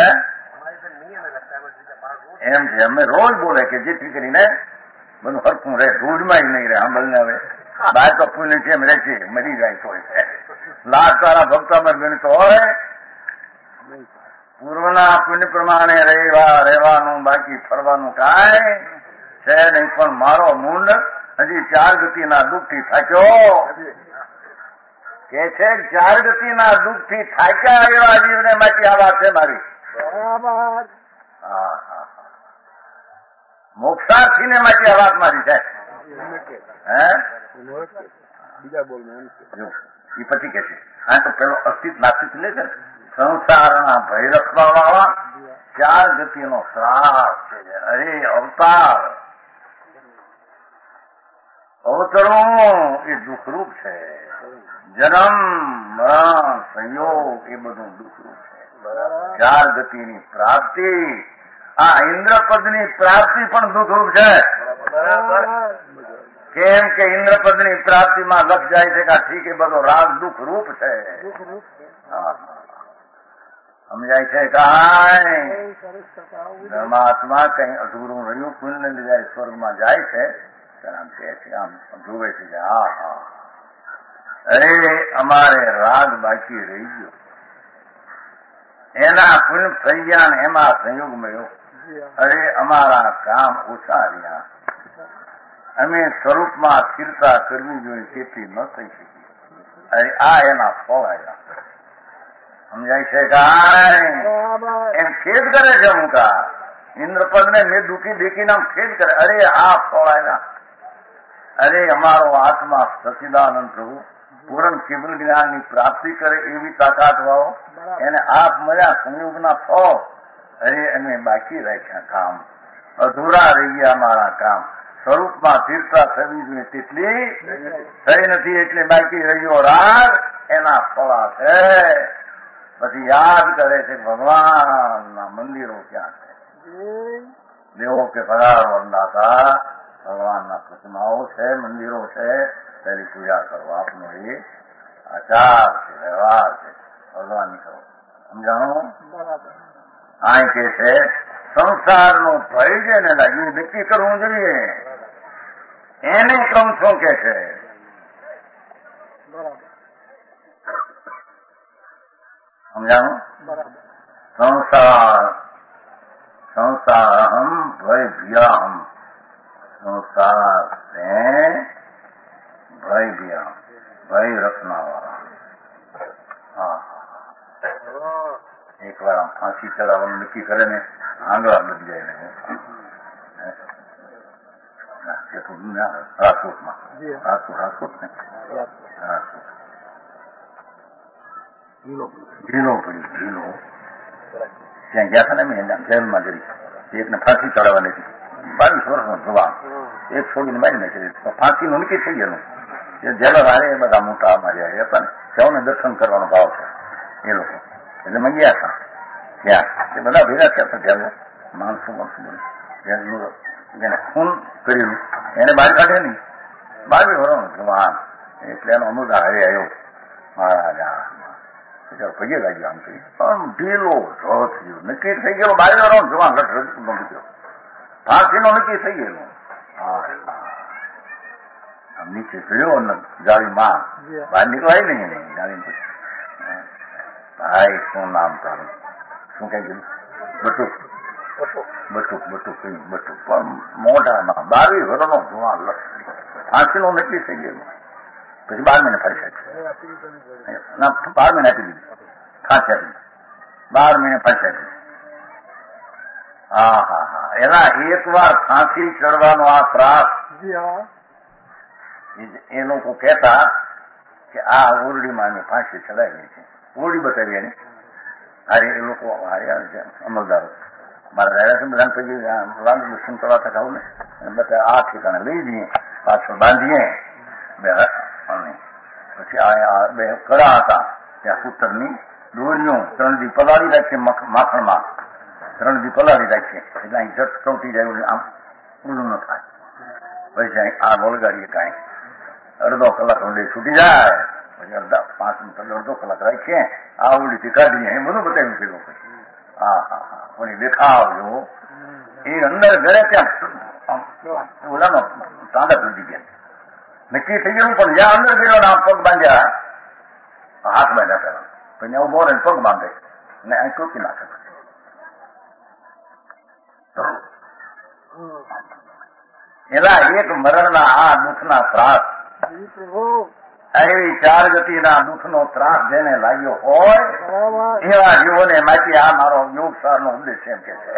[SPEAKER 2] એમ છે. અમે રોજ બોલે કે જેથી કરીને બધું હરખું રહે, ધૂળમાં નહીં રહે. સાંભળને હવે બહાર તો પુણ્ય છે એમ રહે છે, મરી જાય તો લાખ તારા ભક્તામર ગણિત હોય, પૂર્વના પુણ્ય પ્રમાણે રહેવા રહેવાનું, બાકી ફરવાનું કાંઈ છે નહીં. પણ મારો મૂંડ હજી ચાર ગતિના દુઃખથી થાક્યો કે છે. ચાર ગતિના દુઃખથી થાક્યા એવા જીવને માંથી આ વાત છે મારી. મોક્ષાર્થી ને માંથી આ વાત મારી છે. હે બીજા બોલ એ પછી કે છે હા તો પેલો અસ્તિત્વ નાસ્તિત્વ લે છે. સંસારના ભય રખવા વાળા ચાર ગતિનો શ્રાપ છે. અરે અવતાર અવતરવું એ દુઃખરૂપ છે. જન્મ મરણ સંયોગ એ બધું દુઃખરૂપ છે. ચાર ગતિની પ્રાપ્તિ, આ ઇન્દ્રપદની પ્રાપ્તિ પણ દુઃખરૂપ છે. કેમ કે ઇન્દ્રપદની પ્રાપ્તિમાં લક્ષ જાય છે કે ઠીક એ બધો રાગ દુઃખરૂપ છે. સમજાય છે કાંઈ? ધર્માત્મા કઈ અધૂરું રહ્યું પુણ્ય લીધા સ્વર્ગમાં જાય છે આમ કે છે, આમ જોવે છે કે હા હા અરે અમારે રાગ બાકી રહી ગયો, એના પુણ્ય થઈ ગયા ને એમાં સંયોગ મળ્યો. અરે અમારા કામ ઓછા રહ્યા, અમે સ્વરૂપમાં સ્થિરતા કરવી જોઈએ તેથી ન થઈ શકી. અરે આ એના ફળ આવ્યા. સમજાય છે કાંઈ? એમ ખેદ કરે છે અમુકા ઇન્દ્રપદ ને મેં દુઃખી દેખીને આમ ખેદ કરે. અરે આ ફળ આવ્યા. અરે અમારો આત્મા સચિદાનંદ પ્રભુ પૂરણ કેવલ જ્ઞાનની પ્રાપ્તિ કરે એવી તાકાત વાળો, એને આપ મળ્યા સંયોગના ફળ. અરે અમે બાકી રાખ્યા કામ, અધૂરા રહી ગયા અમારા કામ. સ્વરૂપમાં સ્થિરતા થવી જોઈએ તેટલી થઈ નથી એટલે બાકી રહ્યો રાગ, એના ફળા છે. પછી યાદ કરે છે ભગવાનના મંદિરો ક્યાં છે, દેવો કે પધારો અંદાતા, ભગવાનના પ્રતિમાઓ છે, મંદિરો છે, તેની પૂજા કરો. આપનો એ આચાર છે, વ્યવહાર છે, ભગવાનની કરો. સમજાણો? આ કે છે સંસારનો ભય છે ને લાગ્યું નક્કી કરવું જોઈએ, એને ક્રમ શું કે છે? સમજાણું? સંસાર સંસારહમ ભય ભ્યામ, સંસાર से भय भ्याम, भय रखना वाला. હા, એક વાર આમ ફાંસી ચડાવવાનું નક્કી કરે ને આંગળા બધી જાય ને રાજકોટમાં રાજકોટ રાજકોટ ને રાજકોટ ઢીલો પડી ઢીલો ત્યાં ગયા હતા ને મેં જેલમાં જઈ એકને ફાંસી ચડાવવાની હતી. બાવીસ વર્ષનો જવાન, એક છોડીને મારી નાખી. ફાંસીનું નક્કી થઈ ગયેલું. એ જેલો હારે એ બધા મોટા અમારી હતા ને તેઓને દર્શન કરવાનો ભાવ છે એ લોકો. એટલે મેં ગયા હતા ત્યાં એ બધા ભેગા થયા હતા. જેલો માણસો માણસો જેને ખૂન કર્યું એને બહાર કાઢે નહીં. બાવીસ વર્ષનો જવાન એટલે એનો અમુદા હારે આવ્યો મહારાજા પગે લાગ્યો. આમ કરી આમ ઢીલો ઢો થયો. નક્કી થઈ ગયો બાવીસ વર્ષનો જવાન લટ ગયો. ફાંસીનો નક્કી થઈ ગયેલું. આમ નીચે ગયો જાળીમાં બહાર નીકળાય નહીં એને જાળી. ભાઈ શું નામ તારું? શું કઈ ગયું? બટુક બટુક બટુક બટુક પણ મોઢામાં બાવીસ વર્ષનો જુવાન લક્ષ. ફાંસીનો નક્કી થઈ ગયેલું. પછી બાર મહિને ફરી શકે બાર મહિને આપી દીધી ફાંસી આપી બાર મહિને ફરી શકે. હા હા હા એના એક વાર ફાંસી ચડવાનો આ ત્રાસ એ લોકો કહેતા કે આ ઓરડીમાં અમે ફાંસી ચડાવી છે. ઓરડી બતાવી એને અરે એ લોકો અમલદારો મારા દાદા છે બધા પછી લાંબુ દર્શન કરવા ખાવું ને બધા આ ઠેકાણે લઈ જઈએ પાછળ બાંધીએ બે અને પછી આ બે કડા હતા ત્યાં સૂતરની દોરીઓ ત્રણ દી પલાળી રાખીએ માખણમાં ત્રણ દી પલાળી રાખીએ એટલે અહીં જટ ચોંટી જાય આમ ઊંડું ન થાય. પછી આ બોલગાડીએ કાંઈ અડધો કલાક ઊંડે છૂટી જાય પછી અડધા પાંચ મિનિટ અડધો કલાક રાખીએ આ ઉડીથી કાઢીએ એ બધું બતાવ્યું છે લોકો. હા હા હા પણ દેખાવજો એ અંદર ગળે ત્યાં ઓલાનો તાંડા તૂટી ગયા નક્કી થઈ ગયું. પણ જ્યાં અંદર ગયો ને આ પગ બાંધ્યા હાથ બાંધ્યા પેલા પછી ઉભો રહે પગ બાંધે ને અહીં ટોકી નાખે. એલા એક મરણના આ દુઃખના ત્રાસ એવી ચાર ગતિના દુઃખનો ત્રાસ જેને લાગ્યો હોય એવા જીવોને માંથી આ મારો યોગ સારનો ઉદ્દેશ એમ કે છે.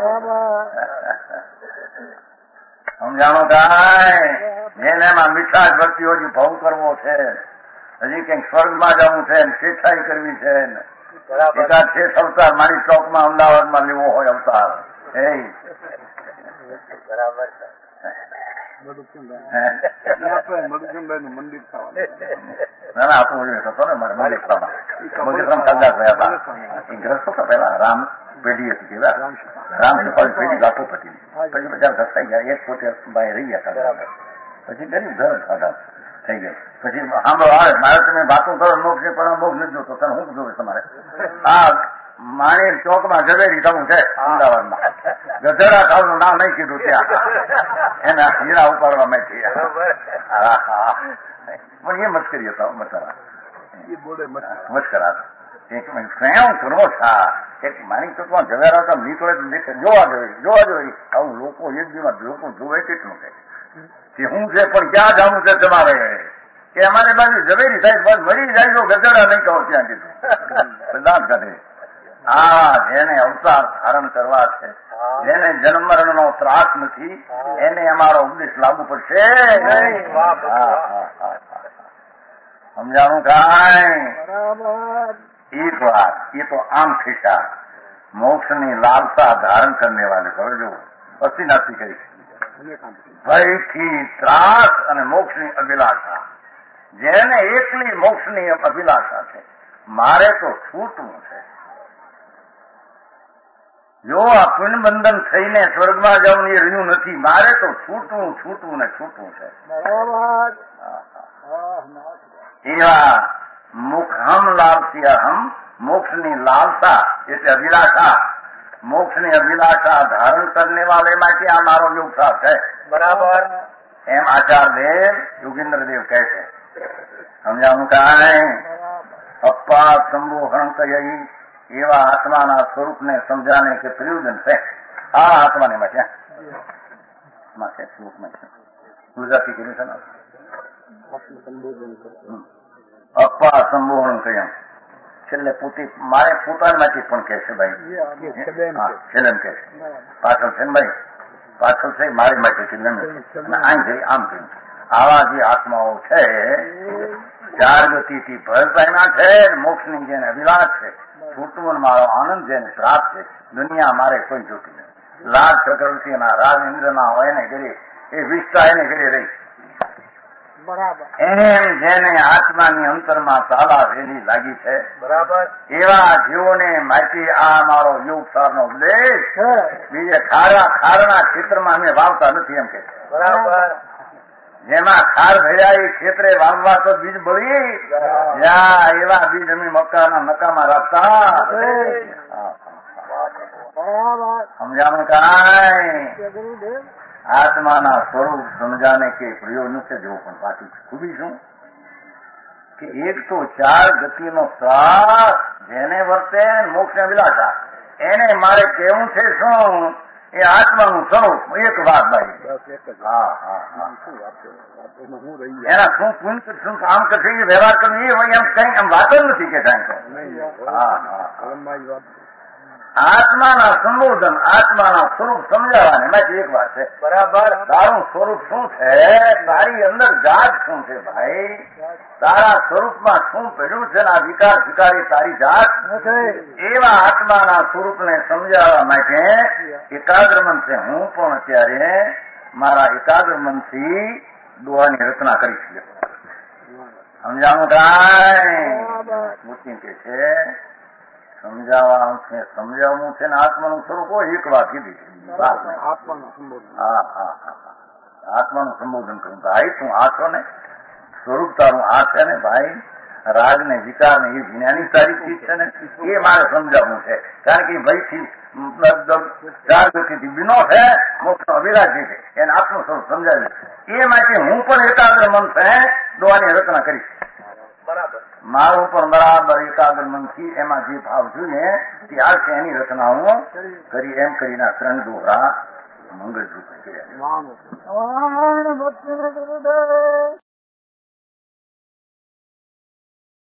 [SPEAKER 2] સમજાણો કાંઈ? જેને એમાં મીઠાશ ભક્તિ હજી ભવ કરવો છે, હજી કંઈક સ્વર્ગમાં જવું છે, શેઠાઈ કરવી છે, એકાદ શેઠ અવતાર મારી ચોકમાં અમદાવાદમાં લેવો હોય અવતાર એ બરાબર
[SPEAKER 3] મધુચંદ્રભાઈ નું મંદિર
[SPEAKER 2] ના ના આપણું હતો ને મારે મગેશ્વરમાં મગેશ્વરમાં કદાચ ગયા હતા એ ગ્રસ્તો હતા પેલા રામ પેઢી હતી કેવા રામ સુપારી પેઢી ગાતો હતી પછી બધા ઘસાઈ ગયા એક પોતે ભાઈ રહી ગયા પછી ગરીબ ઘર ખાધા થઈ ગયું પછી સાંભળો આવે મારે તમે વાતો કરો મોક્ષ ને પણ મોક્ષ નથી જોતો તને શું જોવે તમારે આ માણી ચોકમાં ઝવેરી થવું છે અમદાવાદમાં ગધેડા ખાવાનું નામ નહીં કીધું ત્યાં એના હીરા ઉપાડવા મેં પણ એ મસ્કરી હતા મસાલા મસ્કરા એક સ્વયં કરો છા એક માણી ચોકમાં ઝવેરા હતા નીકળે જોવા જોઈએ જોવા જોઈએ આવું લોકો એક દિવસ લોકો જોવે કેટલું છે કે હું છે પણ ક્યાં જવું છે તમારે કે અમારે બાજુ ઝવેરી સાહેબ બસ મળી જાય તો ગધેડા નહીં કહો ત્યાં કીધું સિદ્ધાંત કાઢે આ જેને અવતાર ધારણ કરવા છે જેને જન્મ મરણ નો ત્રાસ નથી એને અમારો ઉપદેશ લાગુ પડશે સમજાણું કાંઈ એક વાત એ તો આમ ખીસા મોક્ષ ની લાલસા ધારણ કરને વાલે સમજો અસ્થિનાથી કહી ભયથી ત્રાસ અને મોક્ષ ની અભિલાષા જેને એકલી મોક્ષ ની અભિલાષા છે મારે તો છૂટવું છે જો આ પુણ્યબંધન થઈને સ્વર્ગમાં જવું એ રહ્યું નથી મારે તો છૂટવું છૂટવું ને છૂટવું છે એવા મુખહમ લાલસિયા મોક્ષની લાલસા એટલે અભિલાષા મોક્ષની અભિલાષા ધારણ કરને વાલે માટે આ મારો યોગસાર છે બરાબર એમ આચાર્યદેવ યોગેન્દ્રદેવ કહે છે સમજાવું કાંઈ અપ્પા સંબોહન કહી એવા આત્માના સ્વરૂપને સમજાને કે પ્રયોજન છે આ આત્માને માટે માટે શ્લોકમાં છે ગુજરાતી કીધું છે ને અપ્પા સંબોહન કહ્યું છેલ્લે પોતે મારે પોતાની માટે પણ કહે છે ભાઈ છેલ્લે કહે છે પાછળ છે ને ભાઈ પાછળ છે મારી માટે છેલ્લે આમ જઈ આમ કહ્યું આવા જે આત્માઓ છે ચાર ગતિથી ભરપાઈના છે મોક્ષની જેને અભિલાષ છે છૂટવું મારો આનંદ જેને પ્રાપ્ત છે દુનિયા મારે કોઈ જોતી નથી લાખ પ્રકૃતિના રાજ ઇન્દ્રના હોય ને ઘરે એ વિષ્ટા એને ઘરે રહી એમ જેને આત્માની અંતરમાં તાલા વેલી લાગી છે બરાબર એવા જીવોને માટે આ મારો યોગ સારનો ઉપદેશ બીજે ખારા ખારના ક્ષેત્રમાં અમે વાવતા નથી એમ કે બરાબર જેમાં ખાર ભર્યા એ ક્ષેત્રે વાવવા તો બીજ બળી એવા બીજ અમે મકાના નકામાં રાખતા સમજાણું કાંઈ આત્માના સ્વરૂપ સમજાને કે પ્રયોજન છે જો પણ પાછું ખૂબી શું કે એક તો ચાર ગતિનો શ્વાસ જેને વર્તે મોક્ષ અભિલાષા એને મારે કેવું છે શું એ આત્માનું સ્વરૂપ એક વાત ભાઈ હા હા હા એના શું પુણ્ય શું કામ કરશે એ વ્યવહાર કરવો એ એમ કઈ એમ વાત જ નથી કે હા હા આત્માના સંબોધન આત્માના સ્વરૂપ સમજાવવાને માટે એક વાત છે બરાબર તારું સ્વરૂપ શું છે તારી અંદર જાત શું છે ભાઈ તારા સ્વરૂપમાં શું પડ્યું છે આ વિકાર વિકારી તારી જાત એવા આત્માના સ્વરૂપને સમજાવવા માટે એકાગ્ર મન છે હું પણ અત્યારે મારા એકાગ્ર મનથી દુઆની રચના કરી છે સમજાવું કાંઈ કે છે સમજાવવાનું છે સમજાવવું છે ને આત્માનું સ્વરૂપ હોય એક વાત કીધી આત્માનું સંબોધન હા હા હા આત્માનું સંબોધન કરું ભાઈ તું આ છો ને સ્વરૂપ તારું આ છે ને ભાઈ રાગ ને વિચાર ને એ જ્ઞાની તારી ચીજ છે ને એ મારે સમજાવવું છે કારણ કે ભાઈ થી ચાર ગતિથી બિનો છે મોક્ષ અભિલાષી છે એને આત્મનું સ્વરૂપ સમજાવ્યું એ માટે હું પણ એકાગ્ર મન છે દોવાની રચના કરીશ બરાબર મારું પણ બરાબર એકાગ્ર મનથી એમાં જે ભાવ જોઈએ ત્યાર છે એની રચના હું કરી એમ કરીને ત્રણ દોહરા મંગળ રૂપ